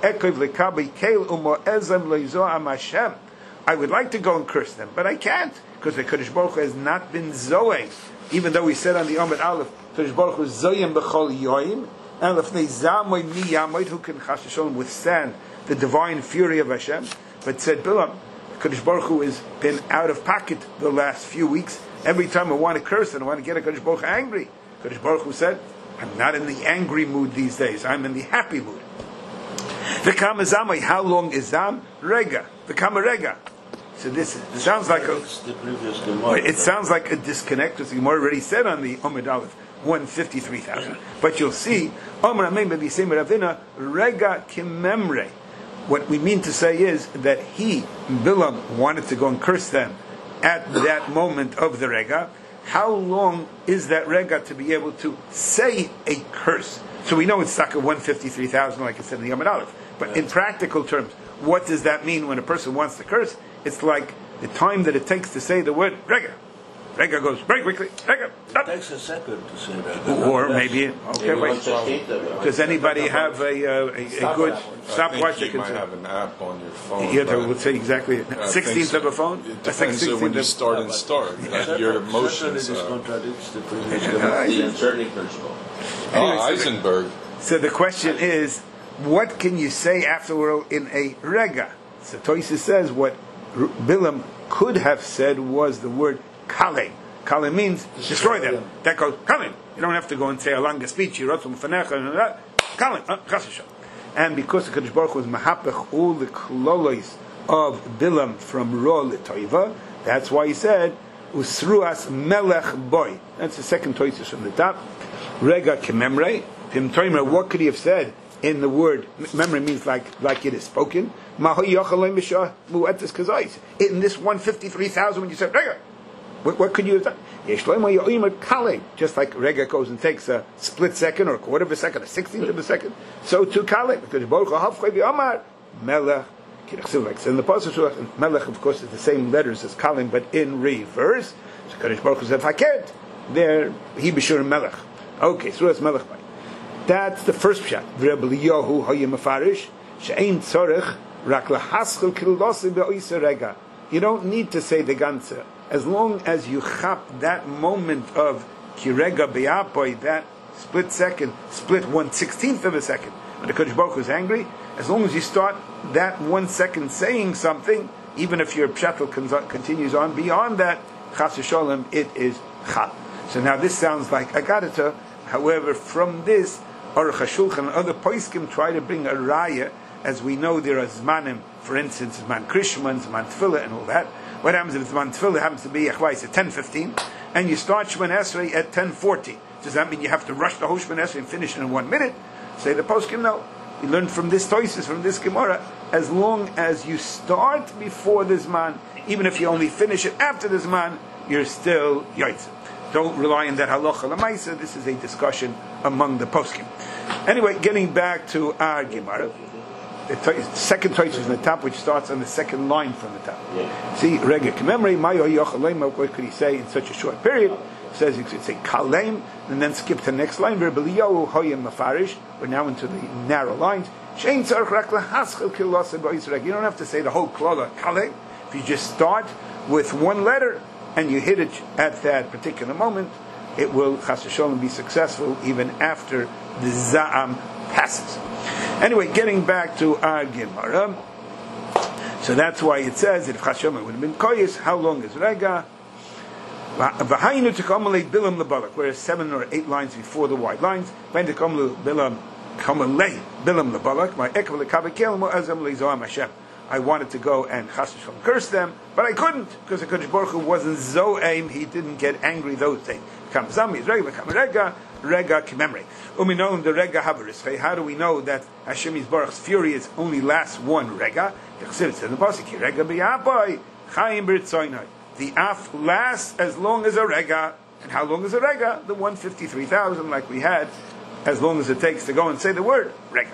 I would like to go and curse them, but I can't, because the Kadosh Baruch Hu has not been Zoe. Even though we said on the Amud Aleph, Kadosh Baruch Hu Zoyim b'chol yoyim, and Lefnei Zamoy Mi Yamoid, who can Chas V'Shalom withstand the divine fury of Hashem? But said Bilam, Kadosh Baruch Hu has been out of pocket the last few weeks. Every time I want to curse and I want to get a Kadosh Baruch Hu angry, Kadosh Baruch Hu said, I'm not in the angry mood these days. I'm in the happy mood. V'kama Zamoy, how long is Zam? Rega. V'kama Rega. So this sounds like it sounds like a disconnect, as the Gemara already said on the Amud Aleph. 153,000. But you'll see, Omer Amen B'Yisem Ravina Rega Kimemre. what we mean to say is that Bilam, wanted to go and curse them at that moment of the Rega. How long is that Rega to be able to say a curse? So we know it's Taka 153,000, like it said in the Yom Aleph. But in practical terms, what does that mean when a person wants to curse? It's like the time that it takes to say the word Rega. Rega goes very quickly. Rega. It takes a second to say that. Or maybe, okay, wait. Does anybody have a good stopwatch? You might have an app on your phone. Yeah, that would say exactly 16th of a phone. It depends on when you start and start. Your emotions. This contradicts the previous. The uncertainty principle. Eisenberg. So the question is, what can you say afterward in a Rega? So Toysa says what Bilam could have said was the word Kalem. Kalem means destroy them. That goes Kalem. You don't have to go and say a longer speech. Kalem, and because the Kadosh Baruch Hu was mahapech all the klolos of Bilam from Ra l'Toiva, that's why he said Usruas Melech Boy. That's the second Toysa from the top. Rega kememre. Pim Toimer. What could he have said in the word? Memory means like it is spoken. In this 153,000, when you said Rega. What could you have done? Just like Rega goes and takes a split second or a quarter of a second, a 16th of a second, so too Kalem. Because Melech, like in the Pasuk, Melech of course is the same letters as Kalem, but in reverse. So Kadosh Baruch Hu said Haket. There he b'shur Melech. Okay, so that's Melech. That's the first pshat. Rebbe Eliyahu hayim mafarish she'ein tzorich rak lahaschil kilose be'oisa Rega. You don't need to say the ganze. As long as you chap that moment of kirega be'apoy, that split second, split 1/16th of a second, when the Kodesh Baruch Hu is angry, as long as you start that 1 second saying something, even if your pshat continues on beyond that, chas v'sholem, it is chap. So now this sounds like Agadata. However, from this, Aruch HaShulchan and other poskim try to bring a raya. As we know, there are zmanim, for instance, Zman Krishma, Zman Tefillah, and all that. What happens if Zman Tefillah happens to be at 10:15, and you start Shemon Esrei at 10:40? Does that mean you have to rush the whole Shemon Esrei and finish it in 1 minute? Say the poskim, no. We learned from this Toysis, from this Gemara, as long as you start before the Zman, even if you only finish it after the Zman, you're still Yaitz. Don't rely on that halacha l'maisa. This is a discussion among the poskim. Anyway, getting back to our Gemara. The second Toysis is on the top, which starts on the second line from the top. Yeah. See, Rega Kememre, what could he say in such a short period? It says he could say Kalem, and then skip to the next line. We're now into the narrow lines. You don't have to say the whole klala Kalem. If you just start with one letter and you hit it at that particular moment, it will chas v'sholem be successful even after the za'am passes. Anyway, getting back to our Gemara, so that's why it says that if chas v'sholem would have been koyis, how long is Rega? V'hainu tekamale bilam lebalak, whereas 7 or 8 lines before the wide lines. When tekamale bilam lebalak, my ekav lekabekel mo'azam lezoam Hashem. I wanted to go and chas v'sholem curse them, but I couldn't because the Kodesh Baruch Hu wasn't zo'aim. He didn't get angry those days. Rega kememre. Uminon the Rega havaris. How do we know that Hashem Yisbarach's fury is only lasts one Rega? It says in the pasuk, Rega bi'apai chayim b'ritzoynai. The af lasts as long as a Rega. And how long is a Rega? The 153,000, like we had, as long as it takes to go and say the word Rega.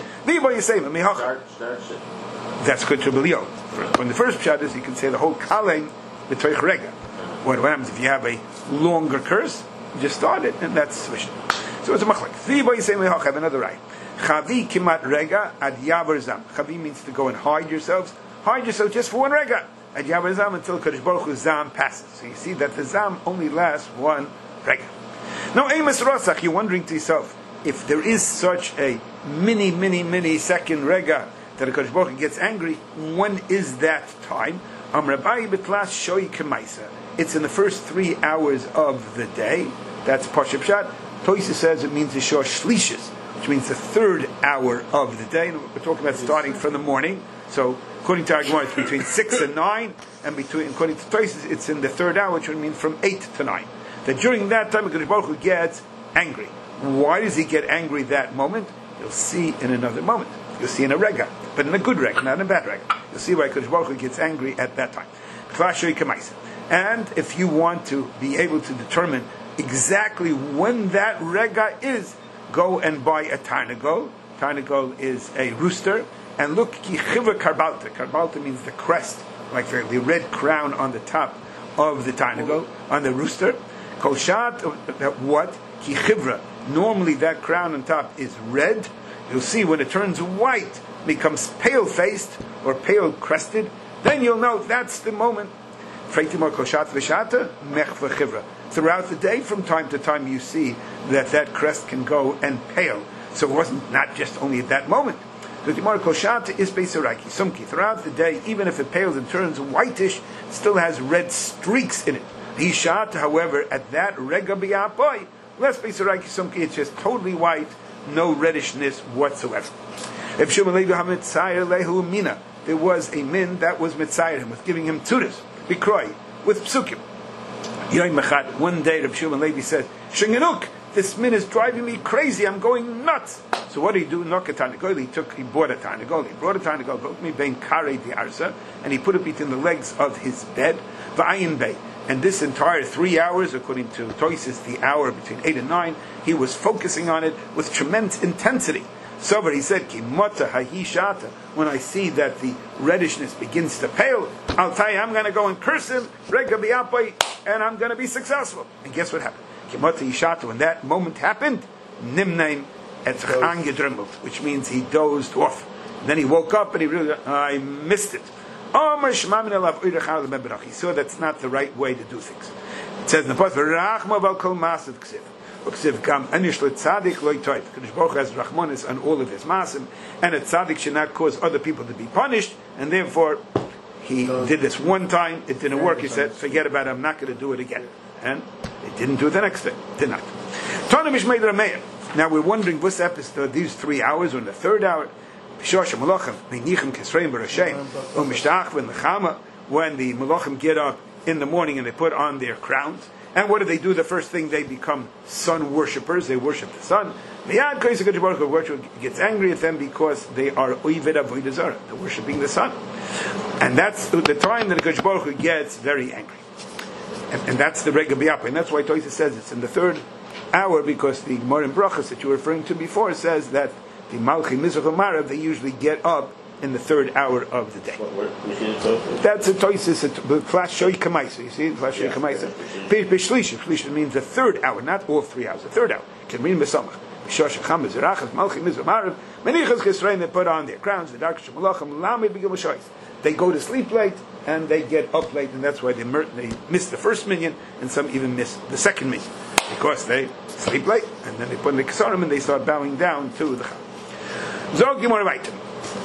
That's good to believe. When the first pshat is, you can say the whole kalem b'toich Rega. What happens if you have a longer curse? You just start it, and that's sufficient. So it's a machlek. Have another right. Chavi kimat Rega ad yavar zam. Chavi means to go and hide yourselves. Hide yourself just for one Rega. Ad yavar zam until Kadosh Baruch Hu zam passes. So you see that the zam only lasts one Rega. Now, Amos Rosach, you're wondering to yourself, if there is such a mini second Rega that Kadosh Baruch Hu gets angry, when is that time? Amrabai betlas shoy kemaisa. It's in the first 3 hours of the day. That's Pashup Pshat. Toysa says it means the Shor Shlishis, which means the 3rd hour of the day. And we're talking about starting from the morning. So, according to our Gemara, it's between 6 and 9, and according to Toysa, it's in the 3rd hour, which would mean from 8 to 9. That during that time, Kadosh Baruch Hu gets angry. Why does he get angry that moment? You'll see in another moment. You'll see in a rega, but in a good rega, not in a bad rega. You'll see why Kodesh Baruch Hu gets angry at that time. And if you want to be able to determine exactly when that rega is, go and buy a tarnagol. Tarnagol is a rooster. And look, ki chivra karbalta. Karbalta means the crest, like the red crown on the top of the tarnagol, on the rooster. Kolshat, what? Ki chivra. Normally that crown on top is red. You'll see when it turns white, becomes pale-faced or pale-crested, then you'll know that's the moment. Throughout the day, from time to time, you see that crest can go and pale. So it wasn't not just only at that moment. Throughout the day, even if it pales and turns whitish, it still has red streaks in it. Hishat, however, at that rega bi'apoy, less beisaraki sumki, it's just totally white, no reddishness whatsoever. If Lehu there was a min that was mitzayir him, was giving him tudas, bikroy, with psukim. One day Reb Shimon Levi said, Shinganuk, this min is driving me crazy, I'm going nuts. So what did he do? He bought a tarnagol, he brought a tarnagol, brought me bein karei the arsa, and he put it between the legs of his bed, va'ayin bay. And this entire 3 hours, according to Toises, the hour between 8 and 9, he was focusing on it with tremendous intensity. So he said, Ki mota hahi shata, when I see that the reddishness begins to pale, I'll tell you, I'm going to go and curse him, rega bi'apai, and I'm going to be successful. And guess what happened? Ki mota shata, when that moment happened, nimnaim etzach angedrimmelt, which means he dozed off. And then he woke up and he realized, I missed it. He saw that's not the right way to do things. It says in the post, Kadosh Baruch Hu has Rachmanis on all of his masim, and a tzaddik should not cause other people to be punished, and therefore he did this one time, it didn't work, he said, forget about it, I'm not going to do it again. And he didn't do it the next day, did not. Now we're wondering, this episode, these 3 hours, or in the third hour, when the Malachim get up in the morning and they put on their crowns, and what do they do? The first thing, they become sun worshippers. They worship the sun. Miyad Kodesh Baruch Hu gets angry at them because they are oived avodah zarah. They're worshiping the sun, and that's the time that Kodesh Baruch Hu gets very angry. And that's the rega bi'apa, and that's why Toisa says it's in the third hour, because the Gemara in Brachos that you were referring to before says that the Malchi Mizrach Marav, they usually get up in the third hour of the day. That's a Toisis, Flash Shoy Kamaisa. You see, Flash Shoy Kamaisa. Bishlisha means the third hour, not all 3 hours. The third hour. Can read Mesamach. Shosh Cham Zerachas Malchi Mizrach Marav. Menichas Kisrain, they put on their crowns. The Darkish Malachim Lamed Begil Shoyis. They go to sleep late and they get up late, and that's why they miss the first minyan, and some even miss the second minyan, because they sleep late, and then they put in the Kesarim and they start bowing down to the Cham. Zog Gemara Vaitim.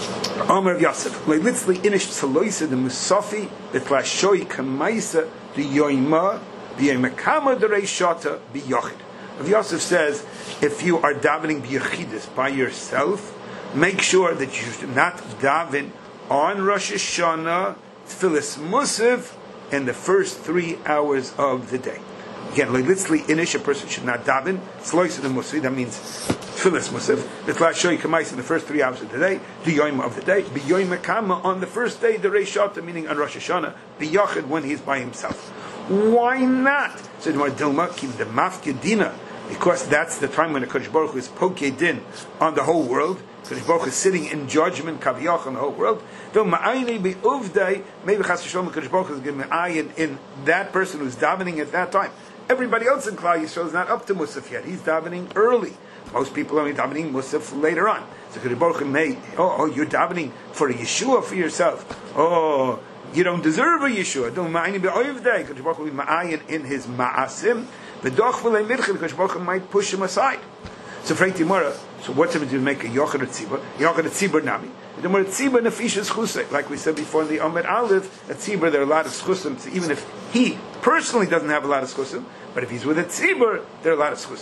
Omer of Yosef. Leilitzli inish tzaloisa the musafi betlashoy kamaisa the yoima b'yemekama derei shata b'yochid. Of Yosef says, if you are davening b'yochidus by yourself, make sure that you should not daven on Rosh Hashanah tfilis musaf in the first 3 hours of the day. Again, leilitzli inish, a person should not daven tzaloisa the musafi. That means Tfilis Musaf, B'Tlashoy Kamais in the first 3 hours of the day, the Yoima of the day, B'Yoima Kama on the first day, the Reishata, meaning on Rosh Hashanah, B'Yachid when he's by himself. Why not? So Dilma, keep the Mafkedina, because that's the time when the Kodesh Baruch Hu is Pokedin on the whole world. Kodesh Baruch Hu is sitting in judgment, Kaviyach on the whole world. Dilma Aini B'Uvdai, maybe Chas V'Shalom, Kodesh Baruch Hu is giving an ayin in that person who's davening at that time. Everybody else in Klal Yisrael is not up to Musaf yet. He's davening early. Most people are only davening Musaf later on. So Kodesh Baruch Hu may, you're davening for a Yeshua for yourself. Oh, you don't deserve a Yeshua. Don't ma'ayin be'oivdei. Kodesh Baruch Hu will be ma'ayin in his ma'asim. V'doch v'lei midchel. Kodesh Baruch Hu might push him aside. So Frei Timura, so what's it to make a Yochad Tzibur? Yochad Tzibur Nami. The more Tzibur Nefisha Schusay. Like we said before in the Amid Aleph, at Tzibur there are a lot of Schusim. So even if he personally doesn't have a lot of Schusim, but if he's with a Tzibur, there are a lot of Schusim.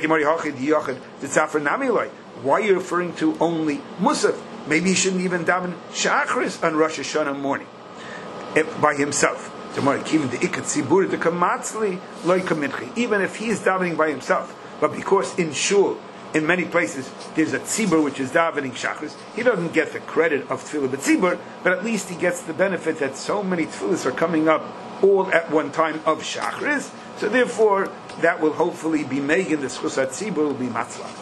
Why are you referring to only Musaf? Maybe he shouldn't even daven Shachris on Rosh Hashanah morning by himself. Even if he's davening by himself, but because in Shul in many places there's a tzibur which is davening shachris. He doesn't get the credit of tefillah b'tzibur, but at least he gets the benefit that so many tefillahs are coming up all at one time of shachris. So therefore, that will hopefully be megan. The schusat tzibur will be matzlach.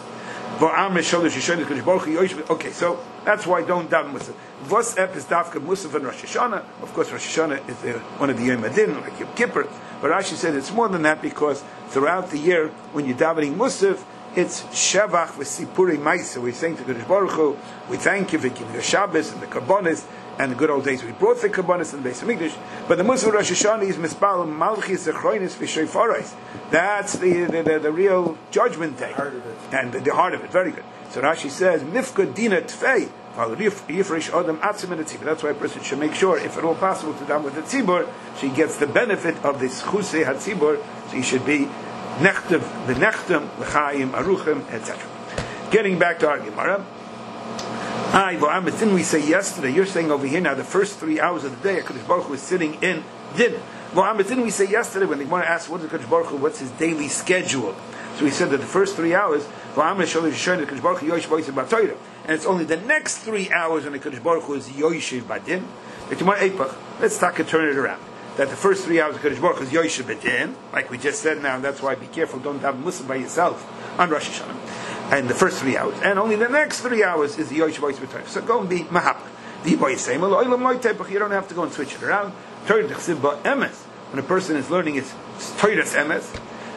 Okay, so that's why don't daven musaf. Vos ep is dafka musaf and Rosh Hashanah. Of course, Rosh Hashanah is one of the Yom Adin, like Yom Kippur. But Rashi said it's more than that because throughout the year, when you're davening musaf, it's Shevach v'Sipurei Maisa. We're saying to Kodesh Baruch Hu, we thank you for giving the Shabbos and the Karbonis and the good old days we brought the Karbonis and the Beis Hamikdash. But the Musaf Rosh Hashanah is Mispal Malchis Zechroinis v'Shofaros. That's the real judgment day. And the heart of it. Very good. So Rashi says, Mifka Dina Tfei. That's why a person should make sure, if at all possible, to daven with the tzibur, so he gets the benefit of this chusei hatzibur. So he should be nechtem, v'nechtem, l'chaim, aruchim, etc. Getting back to our Gemara. Didn't we say yesterday? You're saying over here now, the first 3 hours of the day, HaKadosh Baruch Hu is sitting in din. Didn't we say yesterday when the Gemara asked, what is HaKadosh Baruch Hu, what's his daily schedule? So we said that the first 3 hours, and it's only the next 3 hours when the Kodesh Baruch Hu is Yoshev Badin. Let's turn it around. That the first 3 hours of Kodesh Baruch Hu is Yoshev Badin, like we just said now, and that's why be careful, don't have Musaf by yourself on Rosh Hashanah. And the first 3 hours. And only the next 3 hours is the Yoshev Badin. So go and be Mahap. You don't have to go and switch it around. When a person is learning it's Torah's Emes,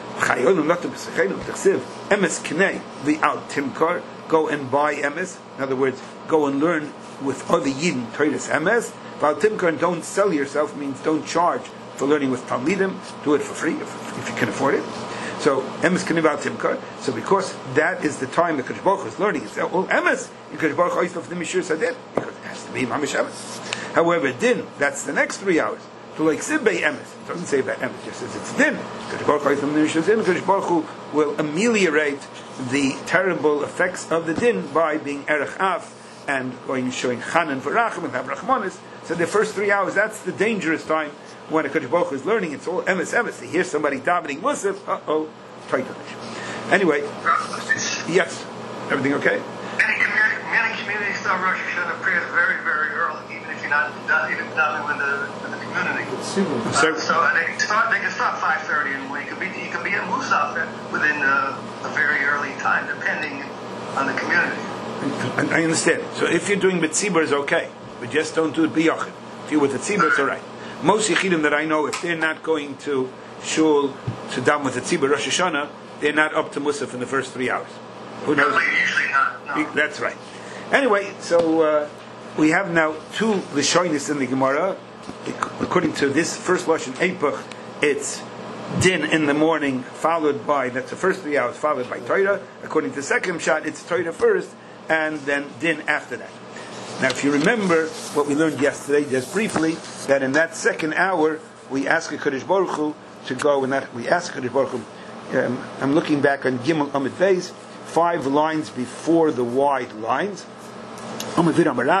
go and buy emes. In other words, go and learn with other Yidden Torah's emes. And don't sell yourself means don't charge for learning with Talmidim. Do it for free if you can afford it. So emes k'nei v'al timkar. So because that is the time the Kodesh Baruch Hu is learning, it's all emes. Kodesh Baruch Hu is of the Mishur Sadeh because it has to be mamish emes. However, din, that's the next 3 hours. So like Sibbei Emes, it doesn't say about Emes, it just says it's din. Kodesh Baruch Hu will ameliorate the terrible effects of the din by being Erech Av and going showing Chanan V'Rachim and have Rachmanis. So the first 3 hours, that's the dangerous time when a Kodesh Baruch Hu is learning. It's all Emes. They hear somebody davening Musaf, Taitanish. Anyway, yes, everything okay? Many communities start Rosh Hashanah prayers very, very early, even if you're not even davening with the community. So they can start 5:30, and you can be at Musaf within a very early time, depending on the community. I understand. So if you're doing B'tzibur, it's okay, but just don't do it B'yachid. If you're with the Tzibur, it's all right. Most Yechidim that I know, if they're not going to Shul to daven with the Tzibur Rosh Hashanah, they're not up to Musaf in the first 3 hours. Who knows? Usually not. No. That's right. Anyway, so we have now 2 Lishonis in the Gemara. According to this first Lashon Eipach, it's din in the morning, followed by, that's the first 3 hours, followed by Torah. According to the second shot, it's Torah first, and then din after that. Now, if you remember what we learned yesterday, just briefly, that in that second hour, we ask HaKadosh Baruch Hu to go, and that we ask HaKadosh Baruch Hu, I'm looking back on Gimel Amid Beis, 5 lines before the wide lines. The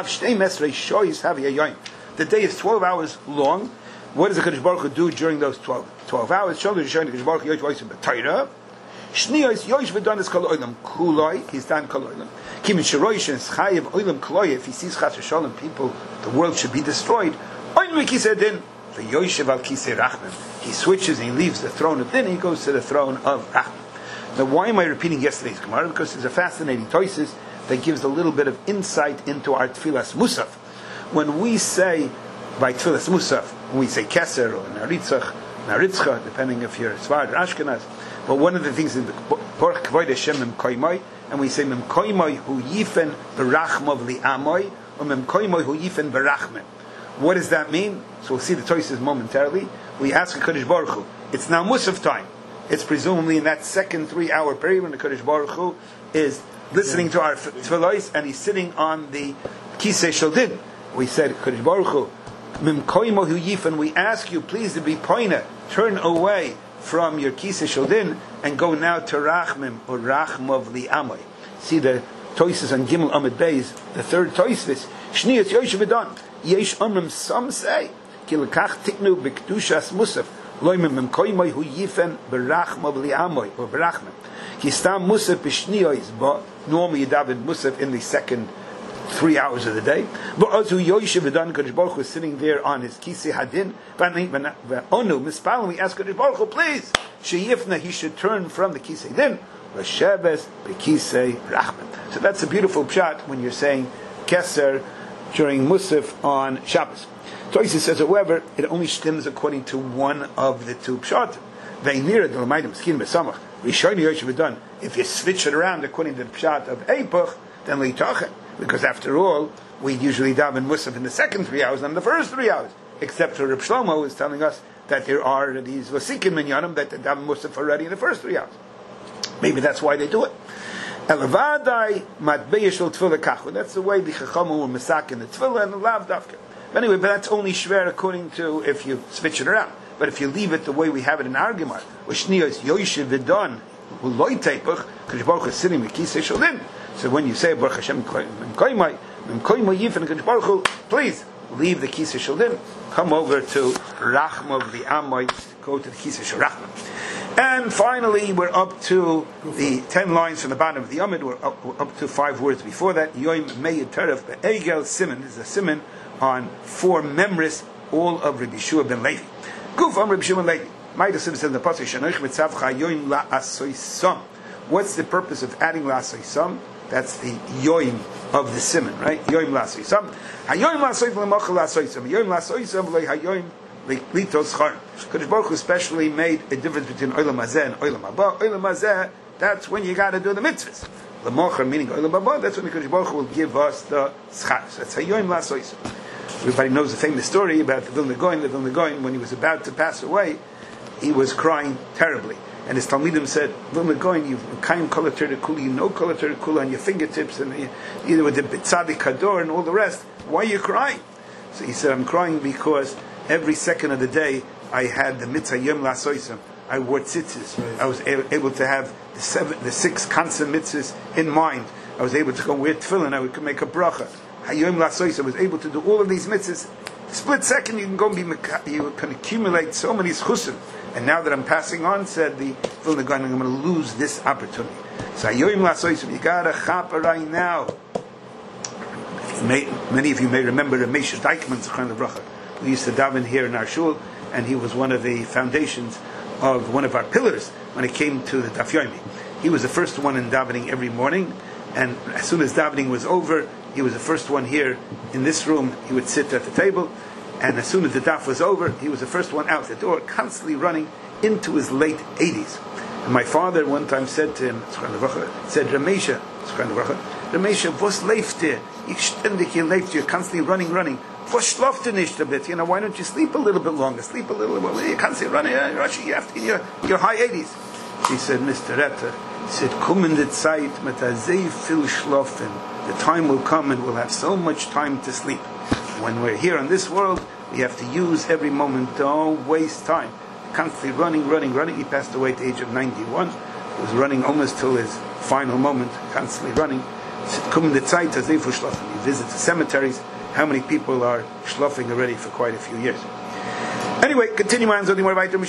day is 12 hours long. What does the Kodesh Baruch Hu do during those 12 hours? He's done kol olam. If he sees chas v'shalom people, the world should be destroyed. He switches and he leaves the throne of din, he goes to the throne of Rachman. Now, why am I repeating yesterday's Gemara? Because there's a fascinating Tosis that gives a little bit of insight into our Tfilas Musaf. When we say by Tfilas Musaf, when we say Keser or Naritzcha, depending if you're Sfard or Ashkenaz, but one of the things in the Porch Kvoid Hashem Mem Koimoi, and we say Mem Koimoi Hu Yifen Berachmov Li Amoy, or Mem Koimoi Hu Yifen Berachmem. What does that mean? So we'll see the Tosis momentarily. We ask HaKadosh Baruch Hu. It's now Musaf time. It's presumably in that second 3 hour period when the Kodesh Baruch Hu is listening to our tefillos and he's sitting on the Kisei Shel Din. We said, Kodesh Baruch Hu, Mim Koimo Hu Yifan, we ask you please to be poina, turn away from your Kisei Shel Din and go now to Rachmim or Rachmov Li Amoy. See the Toises on Gimel Amid Beis, the third Toises, Shniyat Yoshev Edon, Yesh Amrim, some say, Ki Lekach Tiknu B'Kedushas Musaf, Loimim Mkoimoi hu yifen berachma v'li'amoi, or berachma. Kistam Musaf b'shniyos, but normally you daven Musaf in the second 3 hours of the day. But Azu Yoshev V'dan Kodesh Baruch Hu is sitting there on his Kisei Hadin. V'onu Mispalim, we ask Kodesh Baruch Hu, please, Sheyifna, he should turn from the Kisei Hadin, V'sheves b'Kisei Rachman. So that's a beautiful pshat when you're saying Keser during Musaf on Shabbos. Toysi says, however, it only stems according to one of the two pshat. If you switch it around according to the pshat of Eipach, then Leitachet. Because after all, we usually daven Musaf in the second 3 hours, not in the first 3 hours. Except for Reb Shlomo who is telling us that there are these Vasikim Minyanim that they daven Musaf already in the first 3 hours. Maybe that's why they do it. Elavadai matbeyishul tefillah kachu. That's the way the Chachamim were masak in the tefillah and the lav dafka. But anyway, but that's only shver according to if you switch it around. But if you leave it the way we have it in our Gemara, Ushniyos Yoshev V'dan Uloi Teipach, Kodesh Baruch Hu is sitting with Kisei Shaldim. So when you say Baruch Hashem Mkoimai Yifen Kodesh Baruch Hu, please leave the Kisei Shaldim, come over to Rachma v'Amoi, go to the Kisei Shal Rachma. And finally, we're up to the 10 lines from the bottom of the Yomid. We're up to 5 words before that. Yoim Meir Teref Be'egel Siman is a siman on 4 memris, all of Rabbi Yeshua ben Levi. Guf on Rabbi Yeshua ben Levi. Ma'adim said in the pasuk, Shanoich Mitzavcha Yoim La'asoisam. What's the purpose of adding La'asoisam? That's the Yoim of the siman, right? Yoim La'asoisam. Hayoim La'asoisam L'mochel La'asoisam. Yoim La'asoisam L'hayoim Litos Char. Kodesh Baruch Hu especially made a difference between Olam Hazeh and Olam Haba. Olam Hazeh, that's when you got to do the mitzvahs. L'mochel meaning Olam Haba, that's when the Kodesh Baruch Hu will give us the schar. So that's Hayoim La'asoisam. Everybody knows the famous story about the Vilna Gaon. The Vilna Gaon, when he was about to pass away, he was crying terribly. And his Talmidim said, Vilna Gaon, you've kaim kol haTorah kula, you know kol haTorah kula on your fingertips, and either with the Tzadik Hador and all the rest. Why are you crying? So he said, I'm crying because every second of the day I had the mitzvah Yom La'asoisam. I wore tzitzis. I was able to have the 6 constant mitzvahs in mind. I was able to go wear tefillin. I could make a bracha. Hayom La'asoisam. I was able to do all of these mitzvahs. Split second, you can go and you can accumulate so many schusim. And now that I'm passing on, said the Vilna Gaon, I'm going to lose this opportunity. So Hayom La'asoisam, you got to chapa right now. Many of you may remember Ramesh Deichmann, Zechron Lebracha. We used to daven here in our shul, and he was one of the foundations of one of our pillars when it came to the Daf Yomi. He was the first one in davening every morning, and as soon as davening was over, he was the first one here in this room. He would sit at the table, and as soon as the daf was over, he was the first one out the door, constantly running into his late 80s. And my father one time said to him, said, Ramesha, was leeft dir? You're constantly running. Was schlafte nicht a bit? Why don't you sleep a little bit longer? Sleep a little bit. You can't say running. You have to in your high 80s. He said, Mr. Retter, he said, kommen die Zeit mit sehr viel schlafen. The time will come and we'll have so much time to sleep. When we're here on this world, we have to use every moment. Don't waste time. Constantly running. He passed away at the age of 91. He was running almost till his final moment, constantly running. He said, kommen die Zeit sehr viel schlafen. He visits the cemeteries. How many people are schluffing already for quite a few years? Anyway, continue on. We had this already in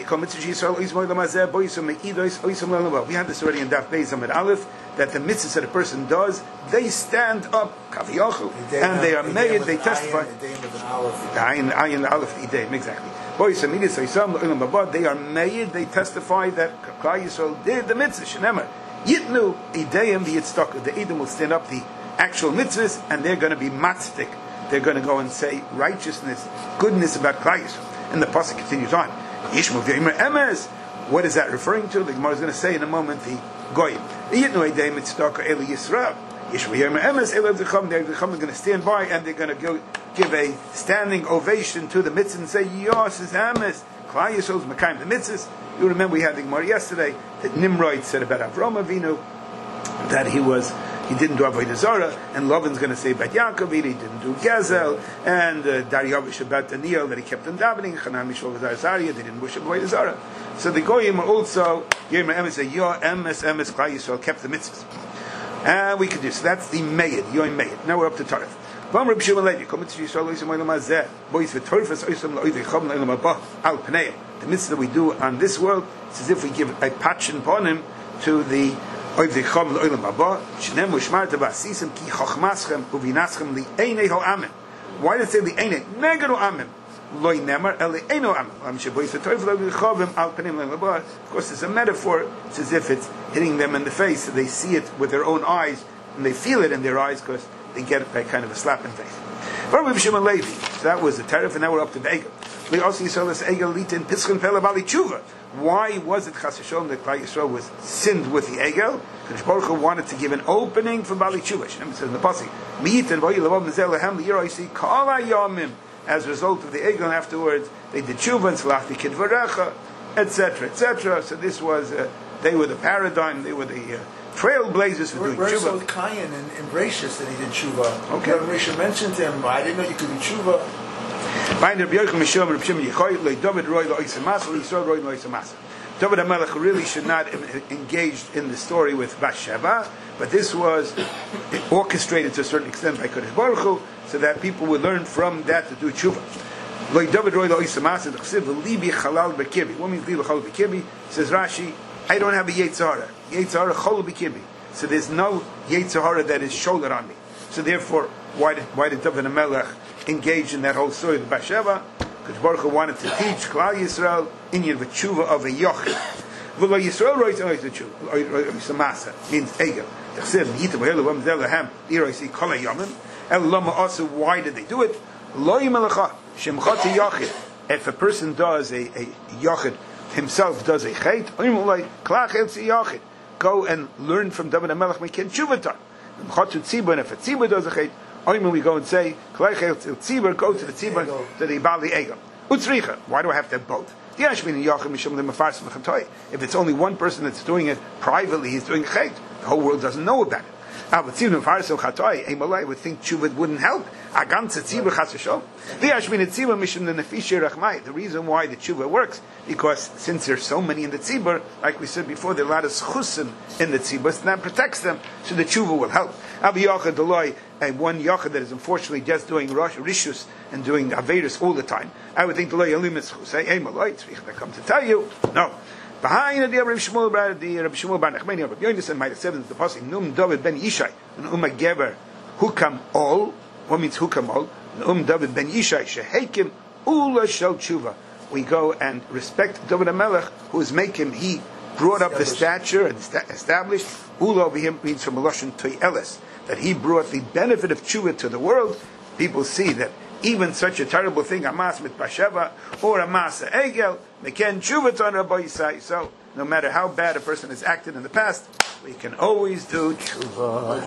Daf Beis Amud Aleph, that the mitzvahs that a person does, they stand up, and they are made, they testify. Ayin Aleph Idem, exactly. They are made, they testify that Klal Yisrael did the mitzvah. Shenemar Yitnu Ideim v'Yitztaka. The Edom will stand up the actual mitzvahs, and they're going to be matzdik. They're going to go and say righteousness, goodness about Klal Yisrael. And the pasuk continues on. Yishmu v'yimer emes. What is that referring to? The Gemara is going to say in a moment the goyim. Yitnu eidei mitzvah eli Yisrael. Yishmu v'yimer emes eli v'cham. They're going to stand by and they're going to give a standing ovation to the mitzvah and say, Yos is emes. Klal Yisrael is mekayim the mitzvahs. You remember we had the Gemara yesterday that Nimrod said about Avraham Avinu that he didn't do Avodah Zarah, and Lavan's going to say about Yaakov, he didn't do Gezel, and Daryavish about Daniel, that he kept on davening, Chanam Mishol Zaria, they didn't worship Avodah Zarah. So the Goyim are also, Yom Emes, Emes, Klal Yisrael kept the mitzvahs. And we could do, so that's the Mayid, Yom Mayid. Now we're up to Tarif. From Reb Shimon Levi, come to Yisrael Oisem Olam Hazeh, boys v'torfas Oisem La'oivei Chom La'olam Haba Al Pnei. The mitzvah that we do on this world, it's as if we give a patch upon him to the Oivei Chom La'olam Haba. Shneim Ushmarta V'asisim Ki Chochmaschem Uvinaschem Li'einei Ha'amim. Why did it say Li'einei? Negero Amim. Loi Nemar El Li'eino Amim. Am Shebois v'torfas La'oivei Chom Al Pnei La'olam Haba. Of course, it's a metaphor. It's as if it's hitting them in the face, so they see it with their own eyes, and they feel it in their eyes because they get a kind of a slap in the face. So that was the tariff, and now we're up to the Egel. We also saw this Egel lit in Pischon Pele Bali Tshuva. Why was it Chas V'Sholom that Klal Yisrael was sinned with the Egel? Because Baruch Hu wanted to give an opening for Bali Tshuva. Shem says in the pasuk, "Miiten v'oyu lavav mezel lehem liyiroi si kol hayamim." As a result of the Egel, and afterwards they did Tshuva and Salachti Kidvarecha, etc., etc. So this was they were the paradigm. They were the trailblazers for doing Where's tshuva. Where's Kayan and Gracious that he did tshuva? Okay. When Risha mentioned him, I didn't know you could do tshuva. David HaMelech really should not engage in the story with Bathsheba, but this was orchestrated to a certain extent by Kodesh Baruch Hu, so that people would learn from that to do tshuva. What means li b'chalal b'kibi? Says Rashi, I don't have a Yetzirah. Yetzirah chol b'kibi. So there's no Yetzirah that is shoulder on me. So therefore, why did David HaMelech engage in that whole story of Bathsheba? Because Baruch Hu wanted to teach Klal Yisrael inyan v'tshuva of a yochid. V'lo Yisrael roitz ois v'tshuva. Samasa means egel. T'chsev yitem v'helu v'mzel lehem iroisi kol hayomim. El lama also, why did they do it? Lo yimelecha shemcha yochid. If a person does a yochid, himself does a chait, go and learn from David HaMelech meken tshuvatar. And if a tzibur does a chait, we go and say, go to the tzibur, to the Bali Egel. Utzricha, why do I have to have both? If it's only one person that's doing it privately, he's doing a chait. The whole world doesn't know about it. I would think tshuva wouldn't help. The reason why the tshuva works, because since there's so many in the tzibur, like we said before, there are a lot of schusim in the tzibur, so that protects them, so the tshuva will help. One yachad that is unfortunately just doing rishus and doing averus all the time, I would think the loy elimis chusay, I come to tell you, no. Behind the Rabbi Shmuel Bar Nachmani, Rabbi Yonasan might have said that the pasuk Num David ben Yishai and Geber Hukam Ol. What means Hukam Ol? David ben Yishai Shehekim Ula Shel Tshuva. We go and respect David HaMelech, who is making. He brought up the stature and established. Ula over him means from Lashon Toyeles, that he brought the benefit of Tshuva to the world. People see that even such a terrible thing, Amas mit Bathsheba or Amas Egel, Meken Tshuva on Rabbi Yisai. So no matter how bad a person has acted in the past, we can always do Tshuva.